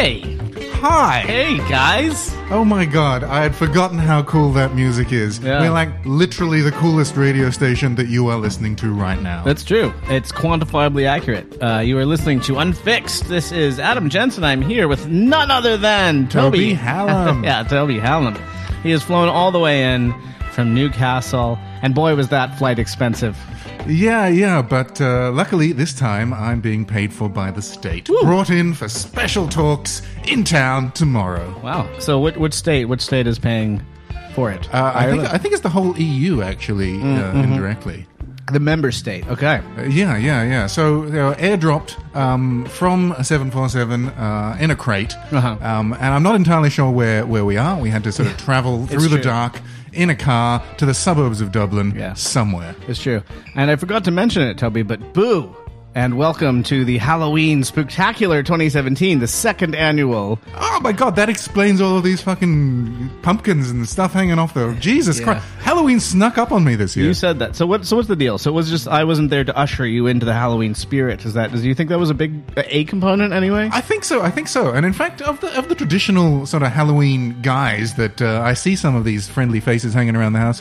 Hey. Hi. Hey, guys. Oh my god, I had forgotten how cool that music is. Yeah. We're like literally the coolest radio station that you are listening to right now. That's true. It's quantifiably accurate. You are listening to Unfixed. This is Adam Jensen. I'm here with none other than Toby Hallam. Yeah, Toby Hallam. He has flown all the way in from Newcastle, and boy, was that flight expensive. Yeah, but luckily this time I'm being paid for by the state. Woo. Brought in for special talks in town tomorrow. Wow. So which state is paying for it? I think it's the whole EU actually, indirectly. The member state. Okay. Yeah. So they were airdropped from a 747 in a crate, and I'm not entirely sure where we are. We had to sort of travel through the dark in a car to the suburbs of Dublin, somewhere. It's true. And I forgot to mention it, Toby, but boo! And welcome to the Halloween Spooktacular 2017, the second annual. Oh my god, that explains all of these fucking pumpkins and stuff hanging off the... Jesus Christ. Halloween snuck up on me this year. You said that. So what's the deal? So it was just I wasn't there to usher you into the Halloween spirit. Do you think that was a big component anyway? I think so. And in fact, of the traditional sort of Halloween guys that I see some of these friendly faces hanging around the house,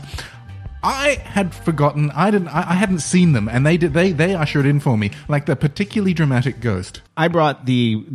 I had forgotten. I hadn't seen them, and they ushered in for me, like the particularly dramatic ghost. I brought the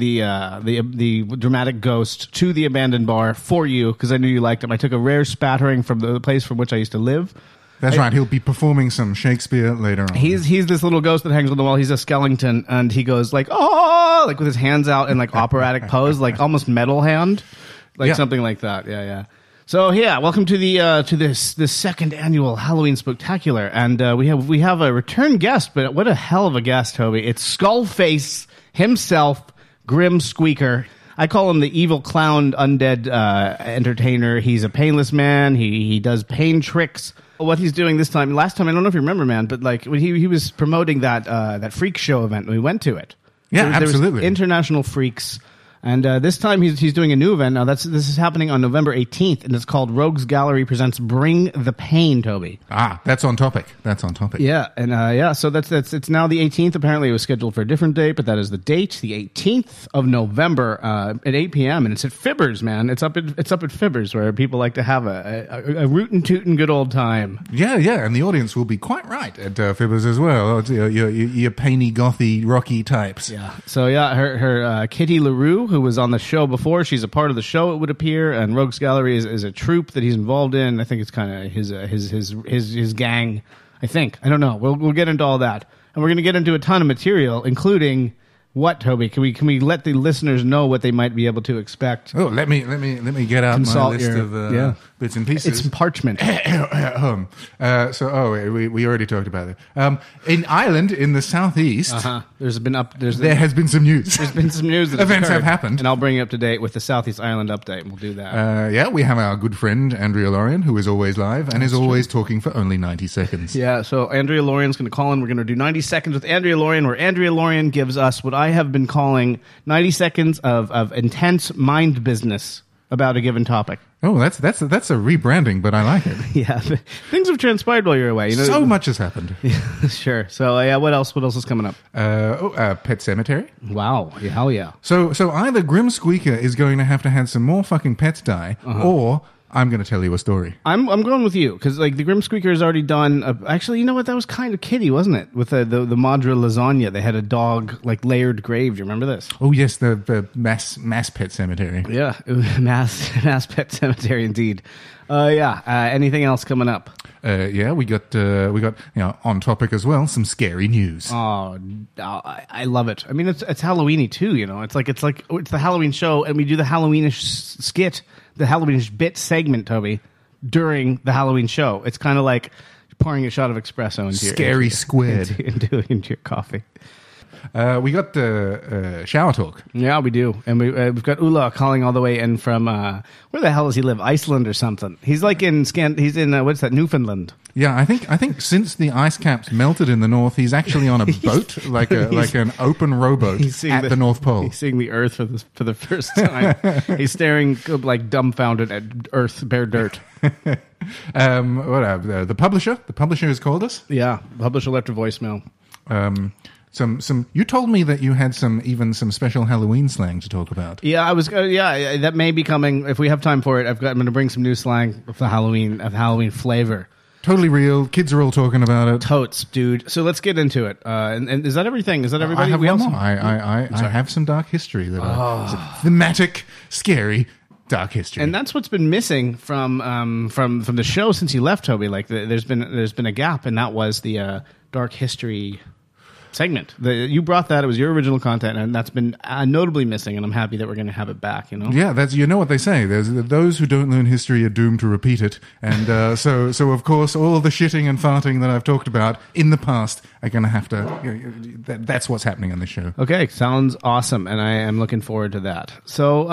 dramatic ghost to the abandoned bar for you because I knew you liked him. I took a rare spattering from the place from which I used to live. That's right. He'll be performing some Shakespeare later on. He's this little ghost that hangs on the wall. He's a skeleton, and he goes like, oh, like with his hands out in like operatic pose, like almost metal hand, like something like that. Yeah. So welcome to this second annual Halloween Spooktacular, and we have a return guest, but what a hell of a guest, Toby! It's Skullface himself, Grim Squeaker. I call him the evil clown undead entertainer. He's a painless man. He does pain tricks. What he's doing this time, last time I don't know if you remember, man, but like when he was promoting that freak show event, we went to it. Yeah, absolutely. There was International Freaks. And this time he's doing a new event. Now this is happening on November 18th, and it's called Rogues Gallery Presents Bring the Pain, Toby. That's on topic. Yeah, and so it's now the 18th. Apparently it was scheduled for a different date, but that is the date, the 18th of November at 8 p.m. and it's at Fibbers, man. It's up at Fibbers, where people like to have a rootin' tootin' good old time. Yeah, and the audience will be quite right at Fibbers as well. Your painy, gothy, rocky types. Yeah. So her Kitty LaRue, who was on the show before. She's a part of the show, it would appear, and Rogues Gallery is a troupe that he's involved in. I think it's kind of his gang. I don't know. We'll get into all that, and we're going to get into a ton of material, including what, Toby? Can we let the listeners know what they might be able to expect? Oh, let me get out my list of bits and pieces. It's parchment. We already talked about it. In Ireland, in the southeast, there has been some news. There's been some news that events have happened, and I'll bring you up to date with the Southeast Ireland update. We'll do that. We have our good friend Andrea Lorien, who is always live and is always talking for only 90 seconds. Yeah, so Andrea Lorien's going to call in. We're going to do 90 seconds with Andrea Lorien, where Andrea Lorien gives us what I have been calling 90 seconds of intense mind business about a given topic. Oh, that's a rebranding, but I like it. Yeah, things have transpired while you're away. So much has happened. Sure. So what else is coming up? Pet Cemetery. Wow. Yeah, hell yeah. So either Grim Squeaker is going to have some more fucking pets die, or I'm going to tell you a story. I'm going with you, because like the Grim Squeaker has already done. Actually, you know what? That was kind of kiddie, wasn't it? With the Madra lasagna, they had a dog like layered grave. Do you remember this? Oh yes, the mass pet cemetery. Yeah, mass pet cemetery indeed. Anything else coming up? We got on topic as well, some scary news. Oh, I love it. I mean, it's Halloweeny too. It's the Halloween show, and we do the Halloweenish skit, the Halloweenish bit segment, Toby, during the Halloween show. It's kind of like pouring a shot of espresso into your coffee. We got the shower talk. Yeah, we do. And we've got Ula calling all the way in from, where the hell does he live? Iceland or something. He's like he's in, what's that, Newfoundland. Yeah, I think since the ice caps melted in the north, he's actually on a boat, like an open rowboat at the North Pole. He's seeing the Earth for the first time. He's staring like dumbfounded at Earth, bare dirt. The publisher has called us. Yeah, the publisher left a voicemail. You told me that you had some special Halloween slang to talk about. Yeah, I was. That may be coming if we have time for it. I'm going to bring some new slang of the Halloween flavor. Totally real. Kids are all talking about it. Totes, dude. So let's get into it. And is that everything? Is that everybody? I have one more. I have some dark history that is a thematic, scary dark history. And that's what's been missing from the show since you left, Toby. Like there's been a gap, and that was the dark history segment. You brought that. It was your original content, and that's been notably missing, and I'm happy that we're going to have it back, Yeah, that's, you know what they say. There's those who don't learn history are doomed to repeat it. And so of course, all the shitting and farting that I've talked about in the past are going to have to... that's what's happening on this show. Okay, sounds awesome, and I am looking forward to that. So,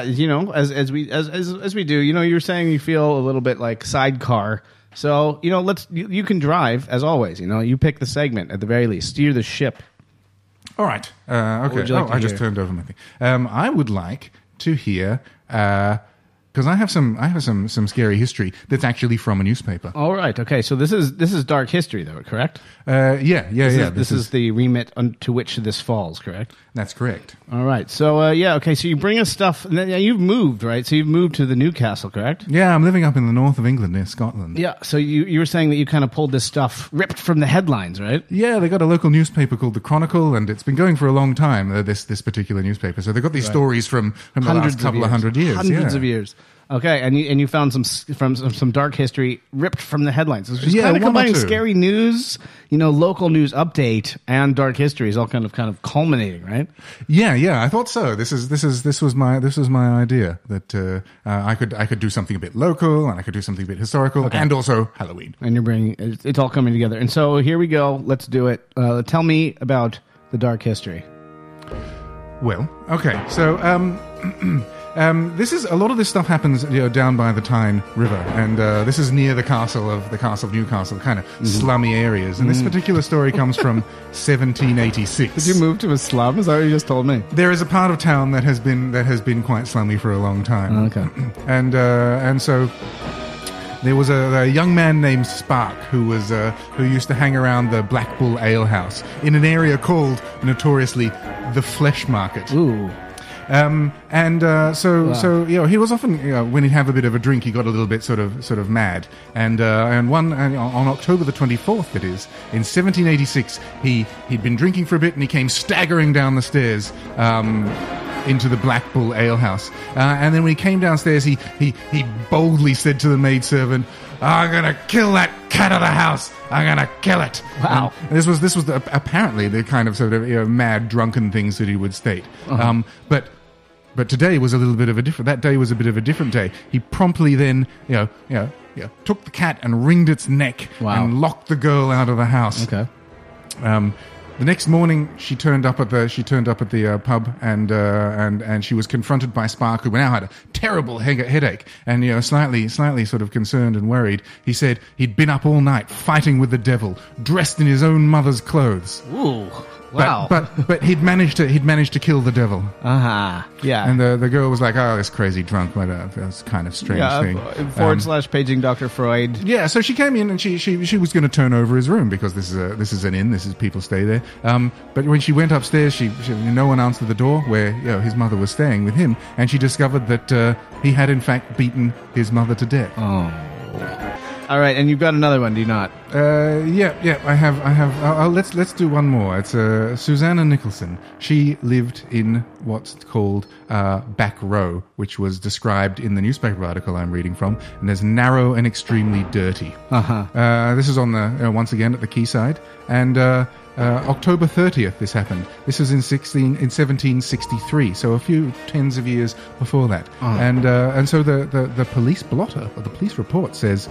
as we do, you were saying you feel a little bit like Sidecar. So, you can drive, as always. You pick the segment, at the very least. Steer the ship. All right. Okay. I just turned over my thing. I would like to hear... because I have some scary history that's actually from a newspaper. All right. Okay. So this is dark history, though, correct? Yeah. This is the remit to which this falls, correct? That's correct. All right. So okay. So you bring us stuff. You've moved, right? So you've moved to the Newcastle, correct? Yeah, I'm living up in the north of England near Scotland. Yeah. So you were saying that you kind of pulled this stuff ripped from the headlines, right? Yeah, they got a local newspaper called the Chronicle, and it's been going for a long time. This particular newspaper. So they got these stories from the last couple of hundred years. Hundreds of years. Okay, and you found some dark history ripped from the headlines. It's just kind of combining scary news, local news update and dark history is all kind of culminating, right? Yeah, I thought so. This was my idea that I could do something a bit local and I could do something a bit historical and also Halloween. And you're bringing it's all coming together. And so here we go. Let's do it. Tell me about the dark history. Well, okay, so. This is a lot of this stuff happens down by the Tyne River, and this is near the castle of Newcastle, kind of slummy areas. And this particular story comes from 1786. Did you move to a slum? Is that what you just told me? There is a part of town that has been quite slummy for a long time. Okay, and so. There was a young man named Spark who used to hang around the Black Bull Ale House in an area called notoriously the Flesh Market. Ooh. So he was often when he'd have a bit of a drink, he got a little bit sort of mad. And on October the 24th, that is, in 1786, he'd been drinking for a bit and he came staggering down the stairs. Into the Black Bull Ale House, and then when he came downstairs, he boldly said to the maidservant, "I'm gonna kill that cat of the house. I'm gonna kill it." Wow! And this was apparently the kind of sort of mad drunken things that he would state. But today was a little bit of a different. That day was a bit of a different day. He promptly then took the cat and wringed its neck and locked the girl out of the house. Okay. The next morning, she turned up at the pub, and she was confronted by Spark, who now had a terrible headache, and slightly sort of concerned and worried. He said he'd been up all night fighting with the devil, dressed in his own mother's clothes. Ooh. Wow. But he'd managed to kill the devil. Yeah. And the girl was like, "Oh, this crazy drunk." That was kind of strange thing. / paging Dr. Freud. Yeah. So she came in and she was going to turn over his room because this is an inn. This is people stay there. But when she went upstairs, no one answered the door where his mother was staying with him, and she discovered that he had in fact beaten his mother to death. Oh. All right, and you've got another one, do you not? Yeah. I have. Let's do one more. It's Susanna Nicholson. She lived in what's called Back Row, which was described in the newspaper article I'm reading from, and as narrow and extremely dirty. This is on the once again at the quayside, and October 30th. This happened. This was in 1763, so a few tens of years before that. And so the police blotter or the police report says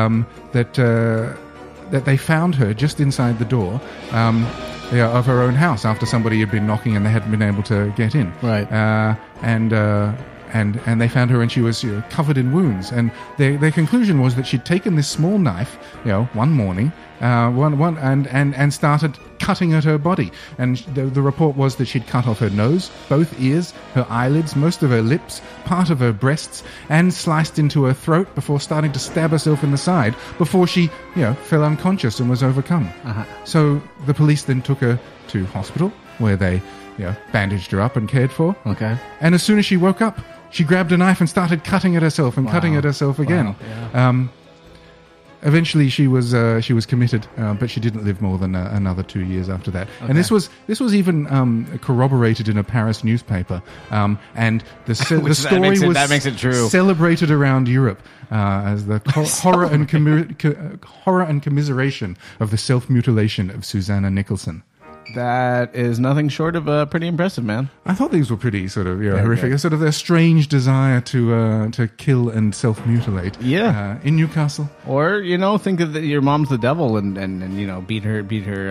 that they found her just inside the door of her own house after somebody had been knocking and they hadn't been able to get in. Right. And they found her and she was covered in wounds. And their conclusion was that she'd taken this small knife, one morning, and started cutting at her body. And the report was that she'd cut off her nose, both ears, her eyelids, most of her lips, part of her breasts, and sliced into her throat before starting to stab herself in the side before she, fell unconscious and was overcome. So the police then took her to hospital where they, bandaged her up and cared for. Okay. And as soon as she woke up, she grabbed a knife and started cutting at herself and cutting at herself again. Wow. Yeah. Eventually, she was committed, but she didn't live more than another 2 years after that. Okay. And this was even corroborated in a Paris newspaper. And the story that makes it true. Celebrated around Europe as the horror and commiseration of the self-mutilation of Susanna Nicholson. That is nothing short of pretty impressive, man. I thought these were pretty sort of horrific. Good. Sort of their strange desire to kill and self-mutilate. Yeah, in Newcastle. Or think that your mom's the devil and beat her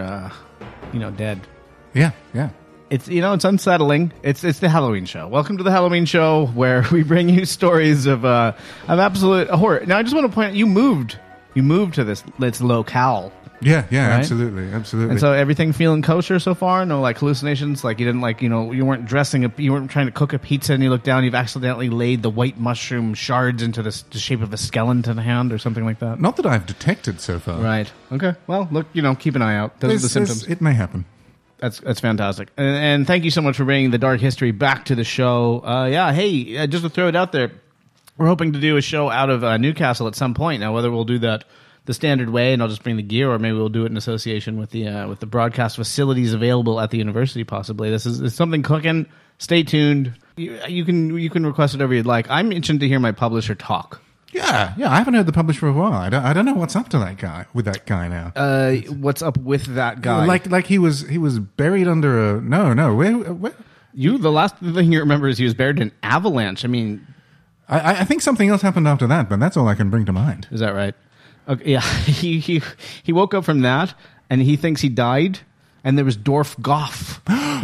dead. Yeah. It's it's unsettling. It's the Halloween show. Welcome to the Halloween show where we bring you stories of absolute horror. Now I just want to point out you moved to this locale. Yeah, right? Absolutely. And so everything feeling kosher so far? No, hallucinations? You didn't you weren't you weren't trying to cook a pizza and you look down, you've accidentally laid the white mushroom shards into the shape of a skeleton hand or something like that? Not that I've detected so far. Right. Okay. Well, look, keep an eye out. Those are the symptoms. It may happen. That's fantastic. And thank you so much for bringing the dark history back to the show. Hey, just to throw it out there, we're hoping to do a show out of Newcastle at some point. Now, whether we'll do that the standard way, and I'll just bring the gear, or maybe we'll do it in association with the broadcast facilities available at the university. Possibly, this is something cooking. Stay tuned. You can request whatever you'd like. I'm itching to hear my publisher talk. Yeah. I haven't heard the publisher for a while. I don't know what's up to that guy now. What's up with that guy? Like he was buried under a no. Where? The last thing you remember is he was buried in an avalanche. I mean, I think something else happened after that, but that's all I can bring to mind. Is that right? Okay, yeah, he woke up from that, and he thinks he died. And there was Dorf Goff,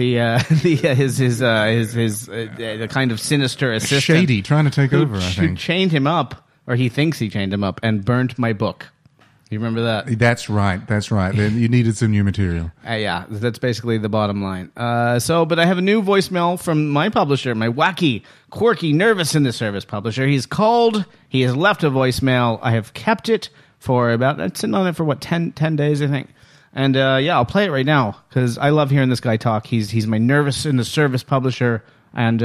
the kind of sinister assistant, shady, trying to take over. I think who chained him up, or he thinks he chained him up, and burnt my book. You remember that? That's right. You needed some new material. Yeah, that's basically the bottom line. But I have a new voicemail from my publisher, my wacky, quirky, nervous in the service publisher. He has left a voicemail. I have kept it for it's sitting on it for 10 days, I think. And I'll play it right now because I love hearing this guy talk. He's my nervous in the service publisher, and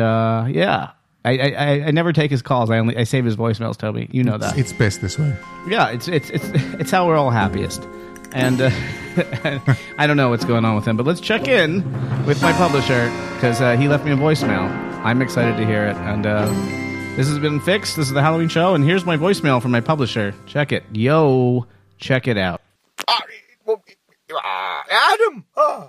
I never take his calls. I save his voicemails, Toby. You know that. It's best this way. Yeah, it's how we're all happiest. And I don't know what's going on with him, but let's check in with my publisher because he left me a voicemail. I'm excited to hear it, and this has been fixed. This is the Halloween show, and here's my voicemail from my publisher. Check it. Yo, check it out. Adam,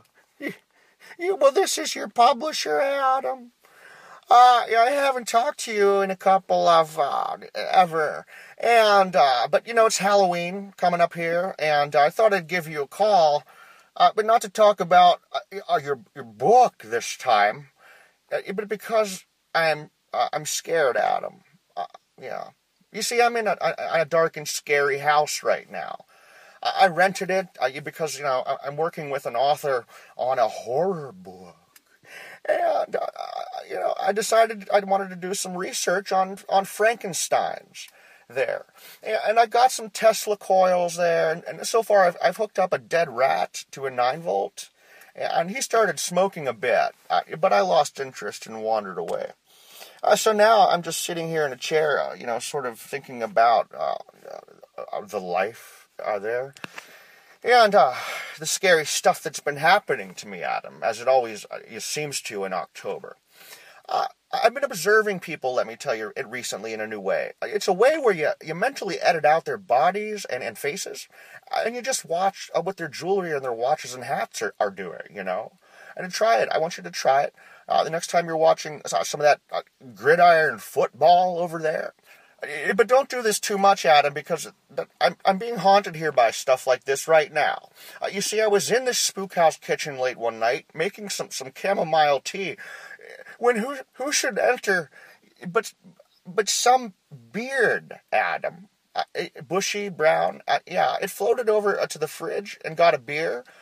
this is your publisher, Adam. I haven't talked to you in a couple of ever, and but it's Halloween coming up here, and I thought I'd give you a call, but not to talk about your book this time, but because I'm scared, Adam. You see, I'm in a dark and scary house right now. I rented it because, I'm working with an author on a horror book. And, I decided I wanted to do some research on Frankensteins there. And I got some Tesla coils there. And so far, I've hooked up a dead rat to a 9-volt. And he started smoking a bit. But I lost interest and wandered away. So now I'm just sitting here in a chair, sort of thinking about the life there. And the scary stuff that's been happening to me, Adam, as it always seems to in October. I've been observing people, let me tell you, it recently in a new way. It's a way where you mentally edit out their bodies and faces, and you just watch what their jewelry and their watches and hats are doing, And to try it, I want you to try it. The next time you're watching some of that gridiron football over there. But don't do this too much, Adam, because I'm being haunted here by stuff like this right now. You see, I was in this spook house kitchen late one night making some chamomile tea, when who should enter but some beard, Adam, bushy brown. It floated over to the fridge and got a beer.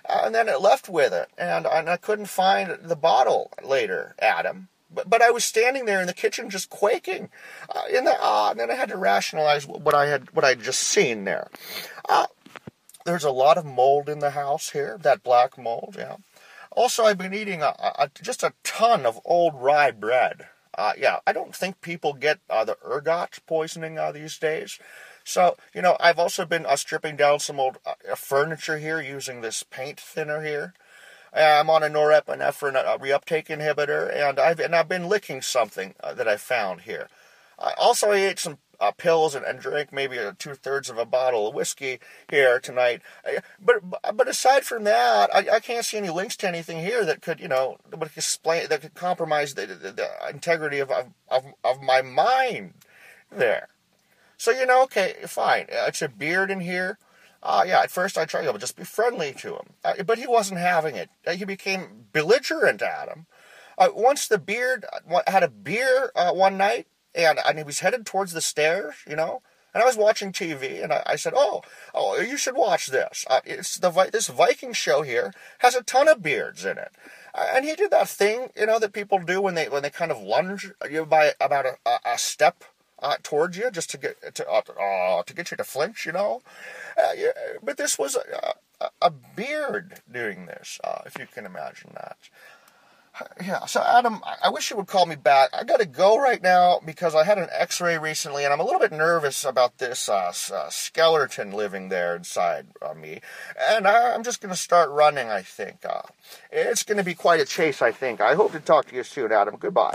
and then it left with it, and I couldn't find the bottle later, Adam. But I was standing there in the kitchen just quaking, and then I had to rationalize what I had just seen there. There's a lot of mold in the house here, that black mold, yeah. Also, I've been eating just a ton of old rye bread. I don't think people get the ergot poisoning these days. So, I've also been stripping down some old furniture here using this paint thinner here. I'm on a norepinephrine reuptake inhibitor, and I've been licking something that I found here. I ate some pills and drank maybe 2/3 of a bottle of whiskey here tonight. But aside from that, I can't see any links to anything here that could explain, that could compromise the integrity of my mind there. So okay, fine. It's a beard in here. At first I tried to just be friendly to him, but he wasn't having it. He became belligerent, Adam. Once the beard had a beer one night, and he was headed towards the stairs, and I was watching TV, and I said, oh, you should watch this. It's this Viking show here has a ton of beards in it. And he did that thing, that people do when they kind of lunge by about a step towards you, just to get you to flinch, but this was a beard doing this, if you can imagine that. Yeah, so Adam, I wish you would call me back. I got to go right now because I had an x-ray recently, and I'm a little bit nervous about this skeleton living there inside me. And I'm just going to start running, I think. It's going to be quite a chase, I think. I hope to talk to you soon, Adam. Goodbye.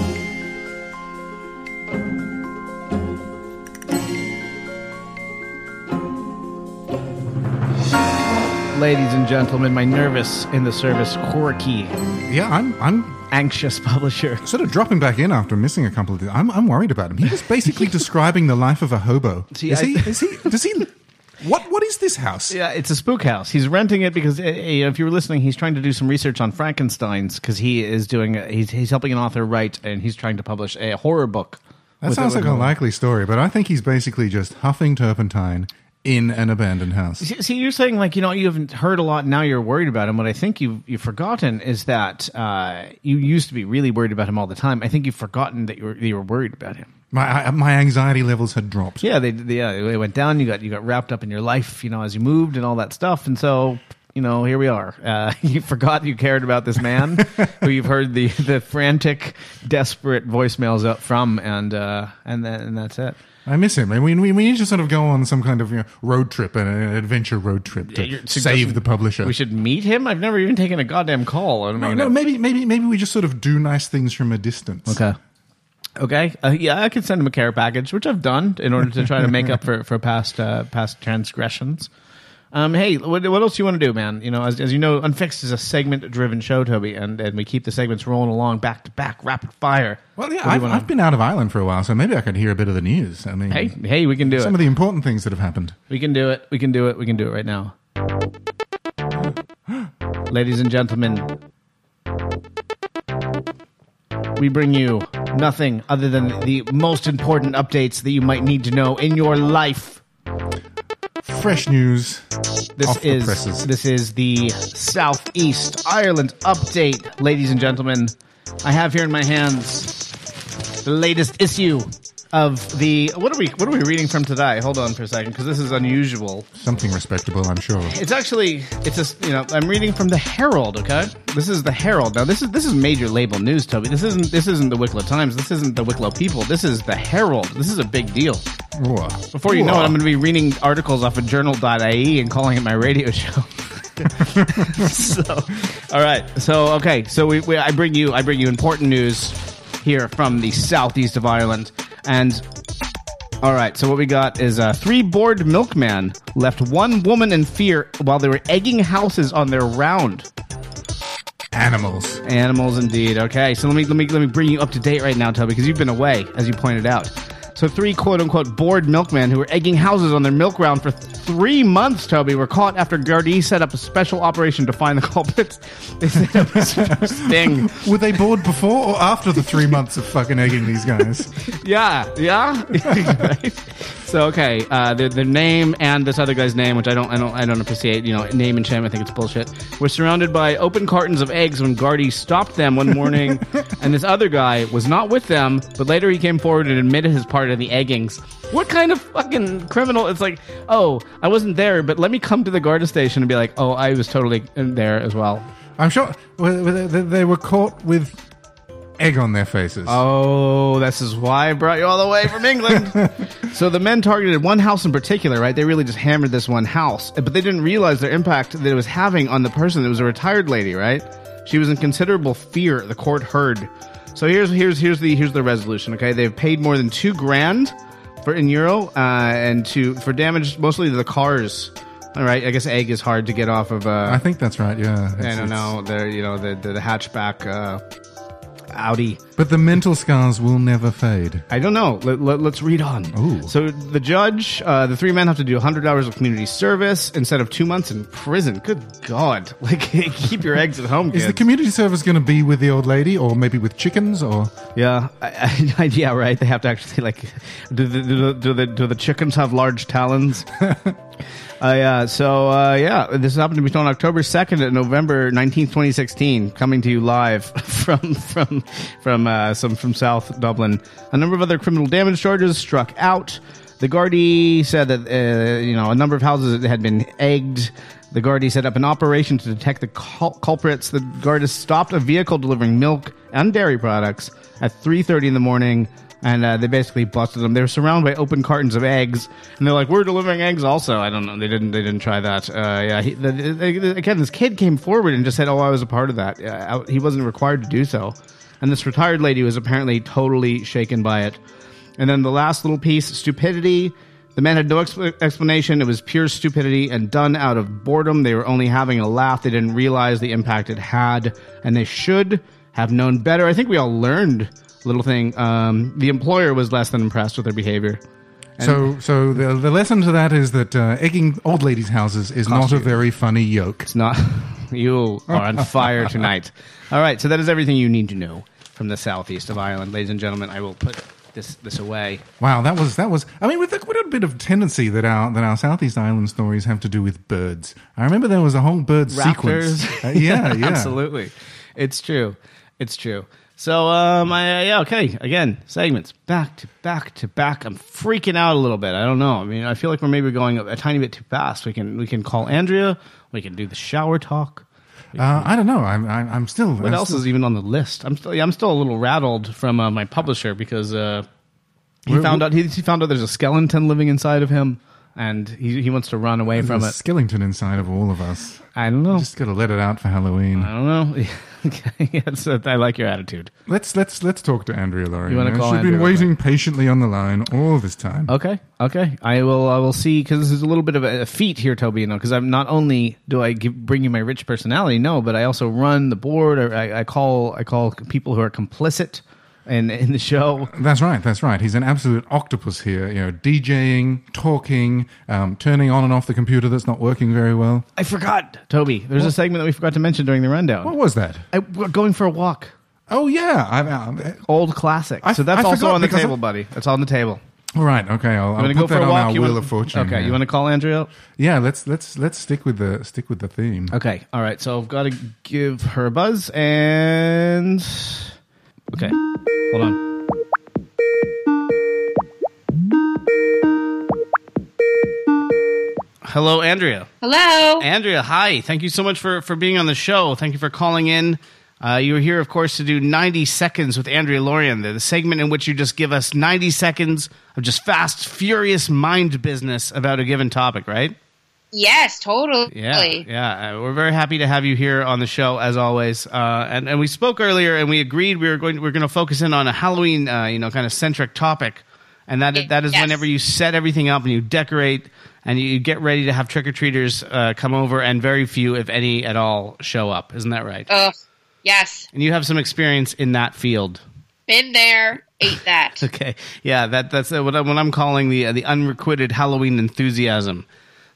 Ladies and gentlemen, my nervous in the service Corky. Yeah, I'm anxious publisher. Sort of dropping back in after missing a couple of days. I'm worried about him. He was basically describing the life of a hobo. Does he? What is this house? Yeah, it's a spook house. He's renting it because, if you were listening, he's trying to do some research on Frankensteins because he is doing. He's helping an author write, and he's trying to publish a horror book. That sounds like a likely story, but I think he's basically just huffing turpentine in an abandoned house. See, you're saying you haven't heard a lot, and now you're worried about him. What I think you've forgotten is that you used to be really worried about him all the time. I think you've forgotten that you were worried about him. My anxiety levels had dropped. Yeah, they went down. You got wrapped up in your life, as you moved and all that stuff, and so here we are. You forgot you cared about this man who you've heard the frantic, desperate voicemails up from, and that's it. I miss him. I mean, we need to sort of go on some kind of road trip, an adventure road trip to save the publisher. We should meet him? I've never even taken a goddamn call. Maybe we just sort of do nice things from a distance. Okay. I could send him a care package, which I've done in order to try to make up for past transgressions. Hey, what else do you want to do, man? As you know, Unfixed is a segment-driven show, Toby, and we keep the segments rolling along back to back, rapid fire. Well, yeah, I've been out of Ireland for a while, so maybe I could hear a bit of the news. I mean, hey, we can do some of the important things that have happened. We can do it. We can do it right now. Ladies and gentlemen, we bring you nothing other than the most important updates that you might need to know in your life. Fresh news. This is the Southeast Ireland update, ladies and gentlemen. I have here in my hands the latest issue of the what are we reading from today? Hold on for a second, because this is unusual. Something respectable, I'm sure. I'm reading from the Herald. Okay, this is the Herald. Now this is major label news, Toby. This isn't the Wicklow Times. This isn't the Wicklow People. This is the Herald. This is a big deal. Whoa. Before you know it, I'm going to be reading articles off of journal.ie and calling it my radio show. All right. I bring you important news here from the southeast of Ireland. And all right, so what we got is 3 bored milkmen left one woman in fear while they were egging houses on their round. Animals indeed. Okay, so let me bring you up to date right now, Toby, because you've been away, as you pointed out. So 3 quote-unquote bored milkmen who were egging houses on their milk round for 3 months, Toby, were caught after Gardaí set up a special operation to find the culprits. They set up a sting. Were they bored before or after the 3 months of fucking egging these guys? Yeah. Right? So okay, the name and this other guy's name, which I don't appreciate. Name and shame. I think it's bullshit. We're surrounded by open cartons of eggs when Gardy stopped them one morning, and this other guy was not with them. But later he came forward and admitted his part in the eggings. What kind of fucking criminal? It's like, oh, I wasn't there, but let me come to the Garda station and be like, oh, I was totally there as well. I'm sure they were caught with egg on their faces. Oh, this is why I brought you all the way from England. So the men targeted one house in particular, right? They really just hammered this one house, but they didn't realize their impact that it was having on the person. It was a retired lady, right? She was in considerable fear. The court heard. So here's the resolution. Okay, they've paid more than $2,000 in euro and for damage mostly to the cars. All right, I guess egg is hard to get off of. I think that's right. Yeah, I don't know. The hatchback. Audi. But the mental scars will never fade. I don't know. Let's read on. Ooh. So the judge, the three men have to do 100 hours of community service instead of 2 months in prison. Good God. Keep your eggs at home, kids. Is the community service going to be with the old lady or maybe with chickens or? Yeah. Yeah, right. They have to actually, do the chickens have large talons? This happened to be on October 2nd and November 19th, 2016, coming to you live from South Dublin. A number of other criminal damage charges struck out. The Gardaí said that, a number of houses had been egged. The Gardaí set up an operation to detect the culprits. The Gardaí stopped a vehicle delivering milk and dairy products at 3:30 in the morning. And they basically busted them. They were surrounded by open cartons of eggs, and they're like, "We're delivering eggs, also." I don't know. They didn't try that. Again, this kid came forward and just said, "Oh, I was a part of that." He wasn't required to do so, and this retired lady was apparently totally shaken by it. And then the last little piece: stupidity. The man had no explanation. It was pure stupidity and done out of boredom. They were only having a laugh. They didn't realize the impact it had, and they should have known better. I think we all learned. Little thing, the employer was less than impressed with their behavior. And so the lesson to that is that egging old ladies' houses is not a very funny yoke. It's not. You are on fire tonight. All right, so that is everything you need to know from the southeast of Ireland, ladies and gentlemen. I will put this away. Wow, that was. I mean, with a bit of tendency that our southeast Ireland stories have to do with birds. I remember there was a whole bird Raptors. sequence. Yeah, absolutely. It's true. So, okay. Again, segments back to back. I'm freaking out a little bit. I don't know. I mean, I feel like we're maybe going a tiny bit too fast. We can call Andrea. We can do the shower talk. I don't know. I'm still. What else is even on the list? I'm still a little rattled from my publisher because he found out there's a skeleton living inside of him, and he wants to run away from it. Skeleton inside of all of us. I don't know. Just got to let it out for Halloween. I don't know. I like your attitude. Let's talk to Andrea Laurie. You want to call She's Andrea been waiting patiently on the line all this time. Okay. I will see, because this is a little bit of a feat here, Toby. Because I'm not only do I bring you my rich personality, but I also run the board. I call people who are complicit in the show. That's right. He's an absolute octopus here. DJing, talking, turning on and off the computer that's not working very well. I forgot, Toby. There's a segment that we forgot to mention during the rundown. What was that? We're going for a walk. Oh yeah, old classic. So that's also on the table, buddy. That's on the table. All right. Okay. I'll put that on our Wheel of Fortune. Okay. You want to call Andrea? Yeah. Let's stick with the theme. Okay. All right. So I've got to give her a buzz and. Okay. Hold on. Hello, Andrea. Hello. Andrea, hi. Thank you so much for being on the show. Thank you for calling in. You're here, of course, to do 90 Seconds with Andrea Lorien, the segment in which you just give us 90 seconds of just fast, furious mind business about a given topic, right? Yes, totally. Yeah. We're very happy to have you here on the show, as always. And we spoke earlier, and we agreed we're going to focus in on a Halloween, kind of centric topic, and that is whenever you set everything up and you decorate and you get ready to have trick or treaters come over, and very few, if any, at all, show up. Isn't that right? Yes. And you have some experience in that field. Been there, ate that. Okay, yeah, that's what I'm calling the unrequited Halloween enthusiasm.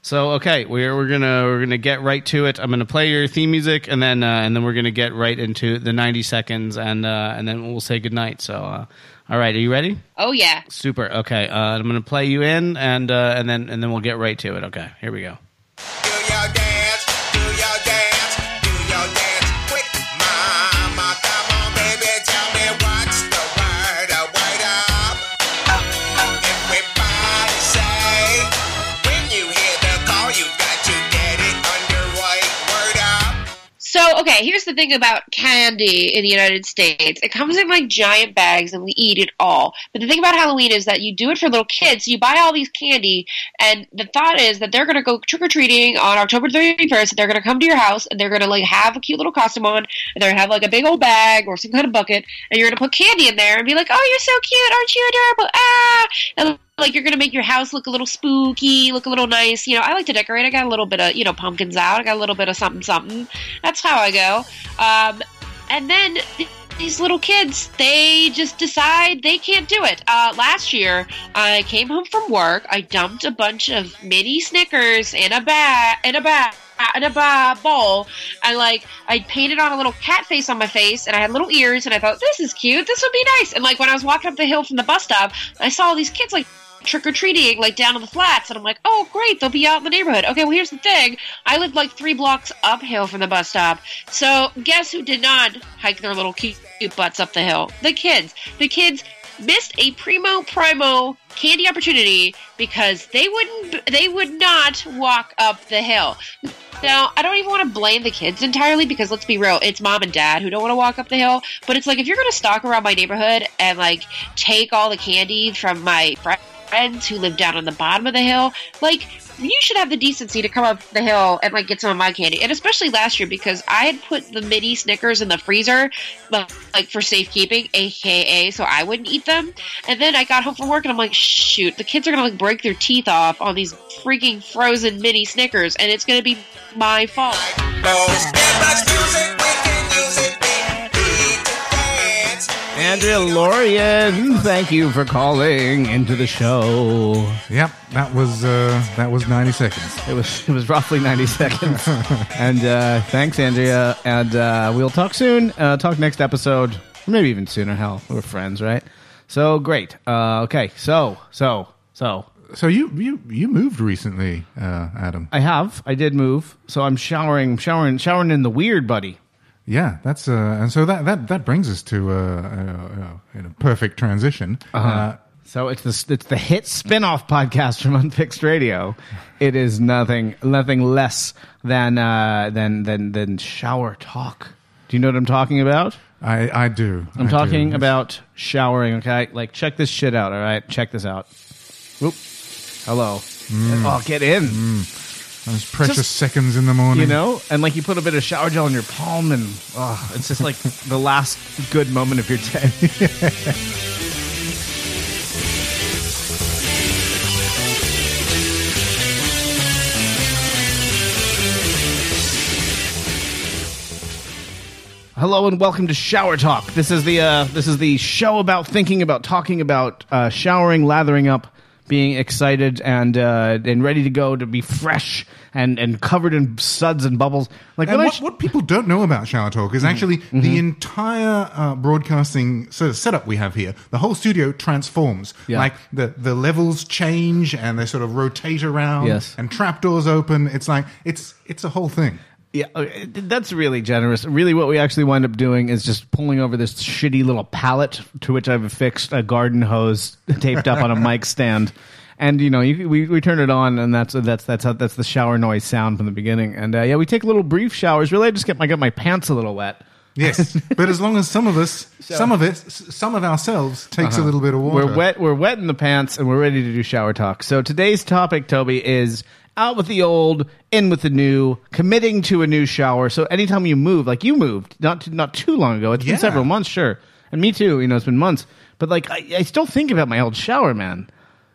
So okay, we're gonna get right to it. I'm gonna play your theme music, and then we're gonna get right into the 90 seconds, and then we'll say goodnight. So, all right, are you ready? Oh yeah. Super. Okay, I'm gonna play you in, and then we'll get right to it. Okay, here we go. Do your dance, do your dance, do your dance quick, mama. Come on, baby, tell me what's the word, word up. Everybody say, when you hear the call, you got to get it underway, word up. So, okay, here's the thing about candy in the United States. It comes in like giant bags and we eat it all. But the thing about Halloween is that you do it for little kids. So you buy all these candy and the thought is that they're going to go trick-or-treating on October 31st. And they're going to come to your house and they're going to like have a cute little costume on and they're going to have like a big old bag or some kind of bucket and you're going to put candy in there and be like, oh, you're so cute. Aren't you adorable? Ah! And like you're going to make your house look a little spooky, look a little nice. You know, I like to decorate. I got a little bit of, pumpkins out. I got a little bit of something. That's how I go. And then these little kids, they just decide they can't do it. Last year, I came home from work. I dumped a bunch of mini Snickers in a bowl. I painted on a little cat face on my face, and I had little ears, and I thought, this is cute. This would be nice. And like when I was walking up the hill from the bus stop, I saw all these kids like trick-or-treating like down in the flats, and I'm like, oh great, they'll be out in the neighborhood. Okay, well here's the thing, I lived like 3 blocks uphill from the bus stop, so guess who did not hike their little cute butts up the hill? The kids missed a primo candy opportunity because they would not walk up the hill. Now, I don't even want to blame the kids entirely because let's be real, it's mom and dad who don't want to walk up the hill, but it's like if you're going to stalk around my neighborhood and like take all the candy from my friends who live down on the bottom of the hill, like you should have the decency to come up the hill and like get some of my candy. And especially last year because I had put the mini Snickers in the freezer like for safekeeping, aka so I wouldn't eat them. And then I got home from work and I'm like, shoot, the kids are gonna like break their teeth off on these freaking frozen mini Snickers and it's gonna be my fault. Andrea Lorien, thank you for calling into the show. Yep, that was 90 seconds. It was roughly 90 seconds. And thanks, Andrea. And we'll talk soon. Talk next episode, or maybe even sooner. Hell, we're friends, right? So great. Okay, so you moved recently, Adam. I did move. So I'm showering in the weird, buddy. Yeah, that's and so that brings us to a perfect transition. So it's the hit spin-off podcast from Unfixed Radio. It is nothing less than shower talk. Do you know what I'm talking about? I do. I'm talking about showering. Okay, like check this shit out. All right, check this out. Whoop. Hello. Oh, get in. Those precious seconds in the morning. And like you put a bit of shower gel on your palm and it's just like the last good moment of your day. Hello and welcome to Shower Talk. This is the show about talking about showering, lathering up, being excited and ready to go, to be fresh and covered in suds and bubbles. Like what people don't know about Shower Talk is actually the entire broadcasting sort of setup we have here. The whole studio transforms. Yeah. Like the levels change and they sort of rotate around. Yes. And trapdoors open. It's like it's a whole thing. Yeah, that's really generous. Really, what we actually wind up doing is just pulling over this shitty little pallet to which I've affixed a garden hose taped up on a mic stand, and we turn it on, and that's the shower noise sound from the beginning. And we take little brief showers. Really, I just get my pants a little wet. Yes, but as long as some of ourselves takes a little bit of water, we're wet in the pants, and we're ready to do shower talk. So today's topic, Toby, is out with the old, in with the new, committing to a new shower. So anytime you move, like you moved not too long ago, it's been several months, sure, and me too. It's been months, but like I still think about my old shower, man.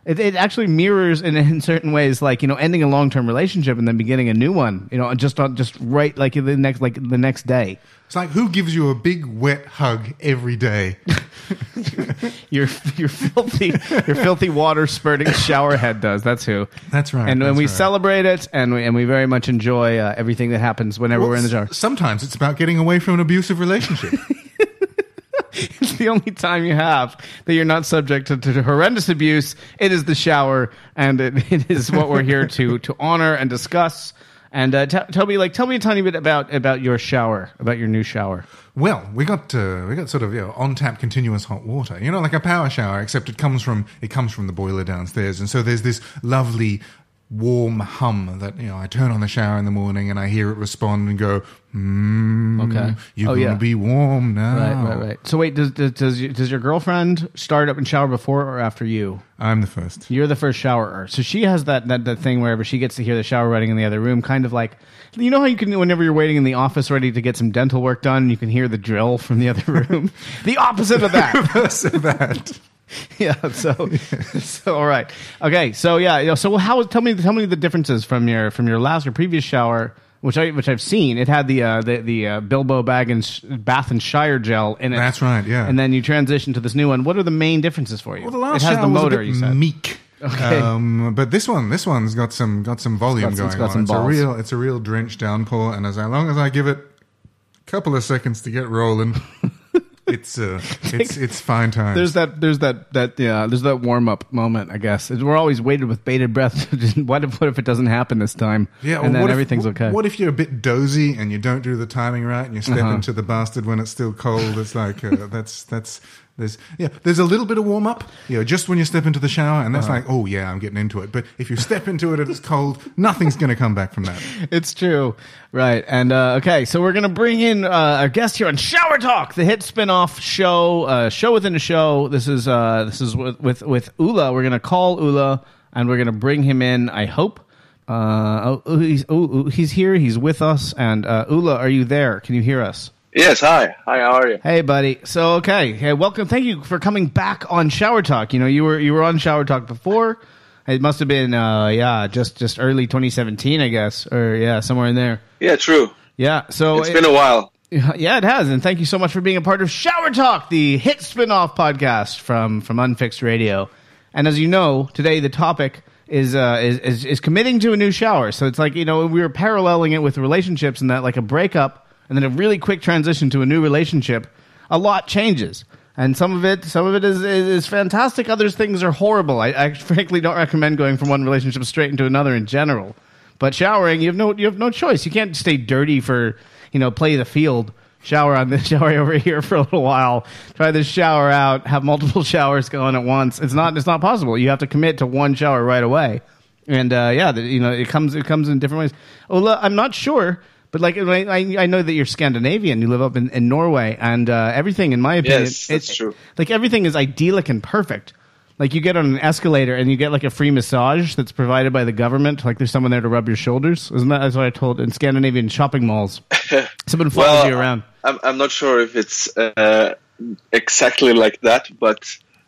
It actually mirrors in certain ways, like, you know, ending a long-term relationship and then beginning a new one, you know, just right like the next day. It's like, who gives you a big wet hug every day? Your filthy water spurting shower head does. That's who. That's right. And when that's we right. celebrate it, and we very much enjoy everything that happens whenever we're in the shower. Sometimes it's about getting away from an abusive relationship. It's the only time you have that you're not subject to horrendous abuse. It is the shower, and it is what we're here to honor and discuss. And tell me a tiny bit about your shower, about your new shower. Well, we got sort of, you know, on tap continuous hot water. You know, like a power shower, except it comes from the boiler downstairs, and so there's this lovely warm hum that, you know, I turn on the shower in the morning and I hear it respond and go, Okay. You're gonna be warm now. Right. So wait, does your girlfriend start up and shower before or after you? I'm the first. You're the first showerer. So she has that thing wherever she gets to hear the shower running in the other room, kind of like, you know how you can, whenever you're waiting in the office ready to get some dental work done, you can hear the drill from the other room. The opposite of that. that. Yeah. So all right. Okay. So yeah. So tell me the differences from your previous shower, which I've seen. It had the Bilbo Baggins Bath and Shire gel in it. That's right. Yeah. And then you transition to this new one. What are the main differences for you? Well, the last it has shower the motor. was You a bit said. meek. Okay. But this one's got some volume It's going got some on. balls. It's a real drenched downpour, and as long as I give it a couple of seconds to get rolling, it's fine time. There's that warm up moment, I guess. We're always waited with bated breath. What if it doesn't happen this time? Yeah, and then what if- everything's okay. What if you're a bit dozy and you don't do the timing right, and you step into the bastard when it's still cold? It's like there's a little bit of warm up, you know, just when you step into the shower, and that's like, oh yeah, I'm getting into it. But if you step into it and it's cold, nothing's going to come back from that. It's true, right? And okay, so we're gonna bring in our guest here on Shower Talk, the hit spin-off show, show within a show. This is with Ula. We're gonna call Ula, and we're gonna bring him in. I hope. He's here. He's with us. And Ula, are you there? Can you hear us? Yes, hi. Hi, how are you? Hey, buddy. So, okay. Hey, welcome. Thank you for coming back on Shower Talk. You know, you were on Shower Talk before. It must have been, just early 2017, I guess, or somewhere in there. Yeah, true. Yeah. So It's been a while. Yeah, it has. And thank you so much for being a part of Shower Talk, the hit spin-off podcast from Unfixed Radio. And as you know, today the topic is committing to a new shower. So it's like, you know, we were paralleling it with relationships, and that, like, a breakup and then a really quick transition to a new relationship, a lot changes. And some of it is fantastic. Other things are horrible. I frankly don't recommend going from one relationship straight into another in general. But showering, you have no choice. You can't stay dirty for, you know, play the field. Shower on this, shower over here for a little while. Try this shower out. Have multiple showers going at once. It's not possible. You have to commit to one shower right away. And it comes in different ways. Ola, I'm not sure. But like I know that you're Scandinavian. You live up in Norway, and everything, in my opinion, Yes, that's true. Like everything is idyllic and perfect. Like you get on an escalator and you get like a free massage that's provided by the government. Like there's someone there to rub your shoulders. That's what I told in Scandinavian shopping malls. Someone follows you around. I'm not sure if it's exactly like that, but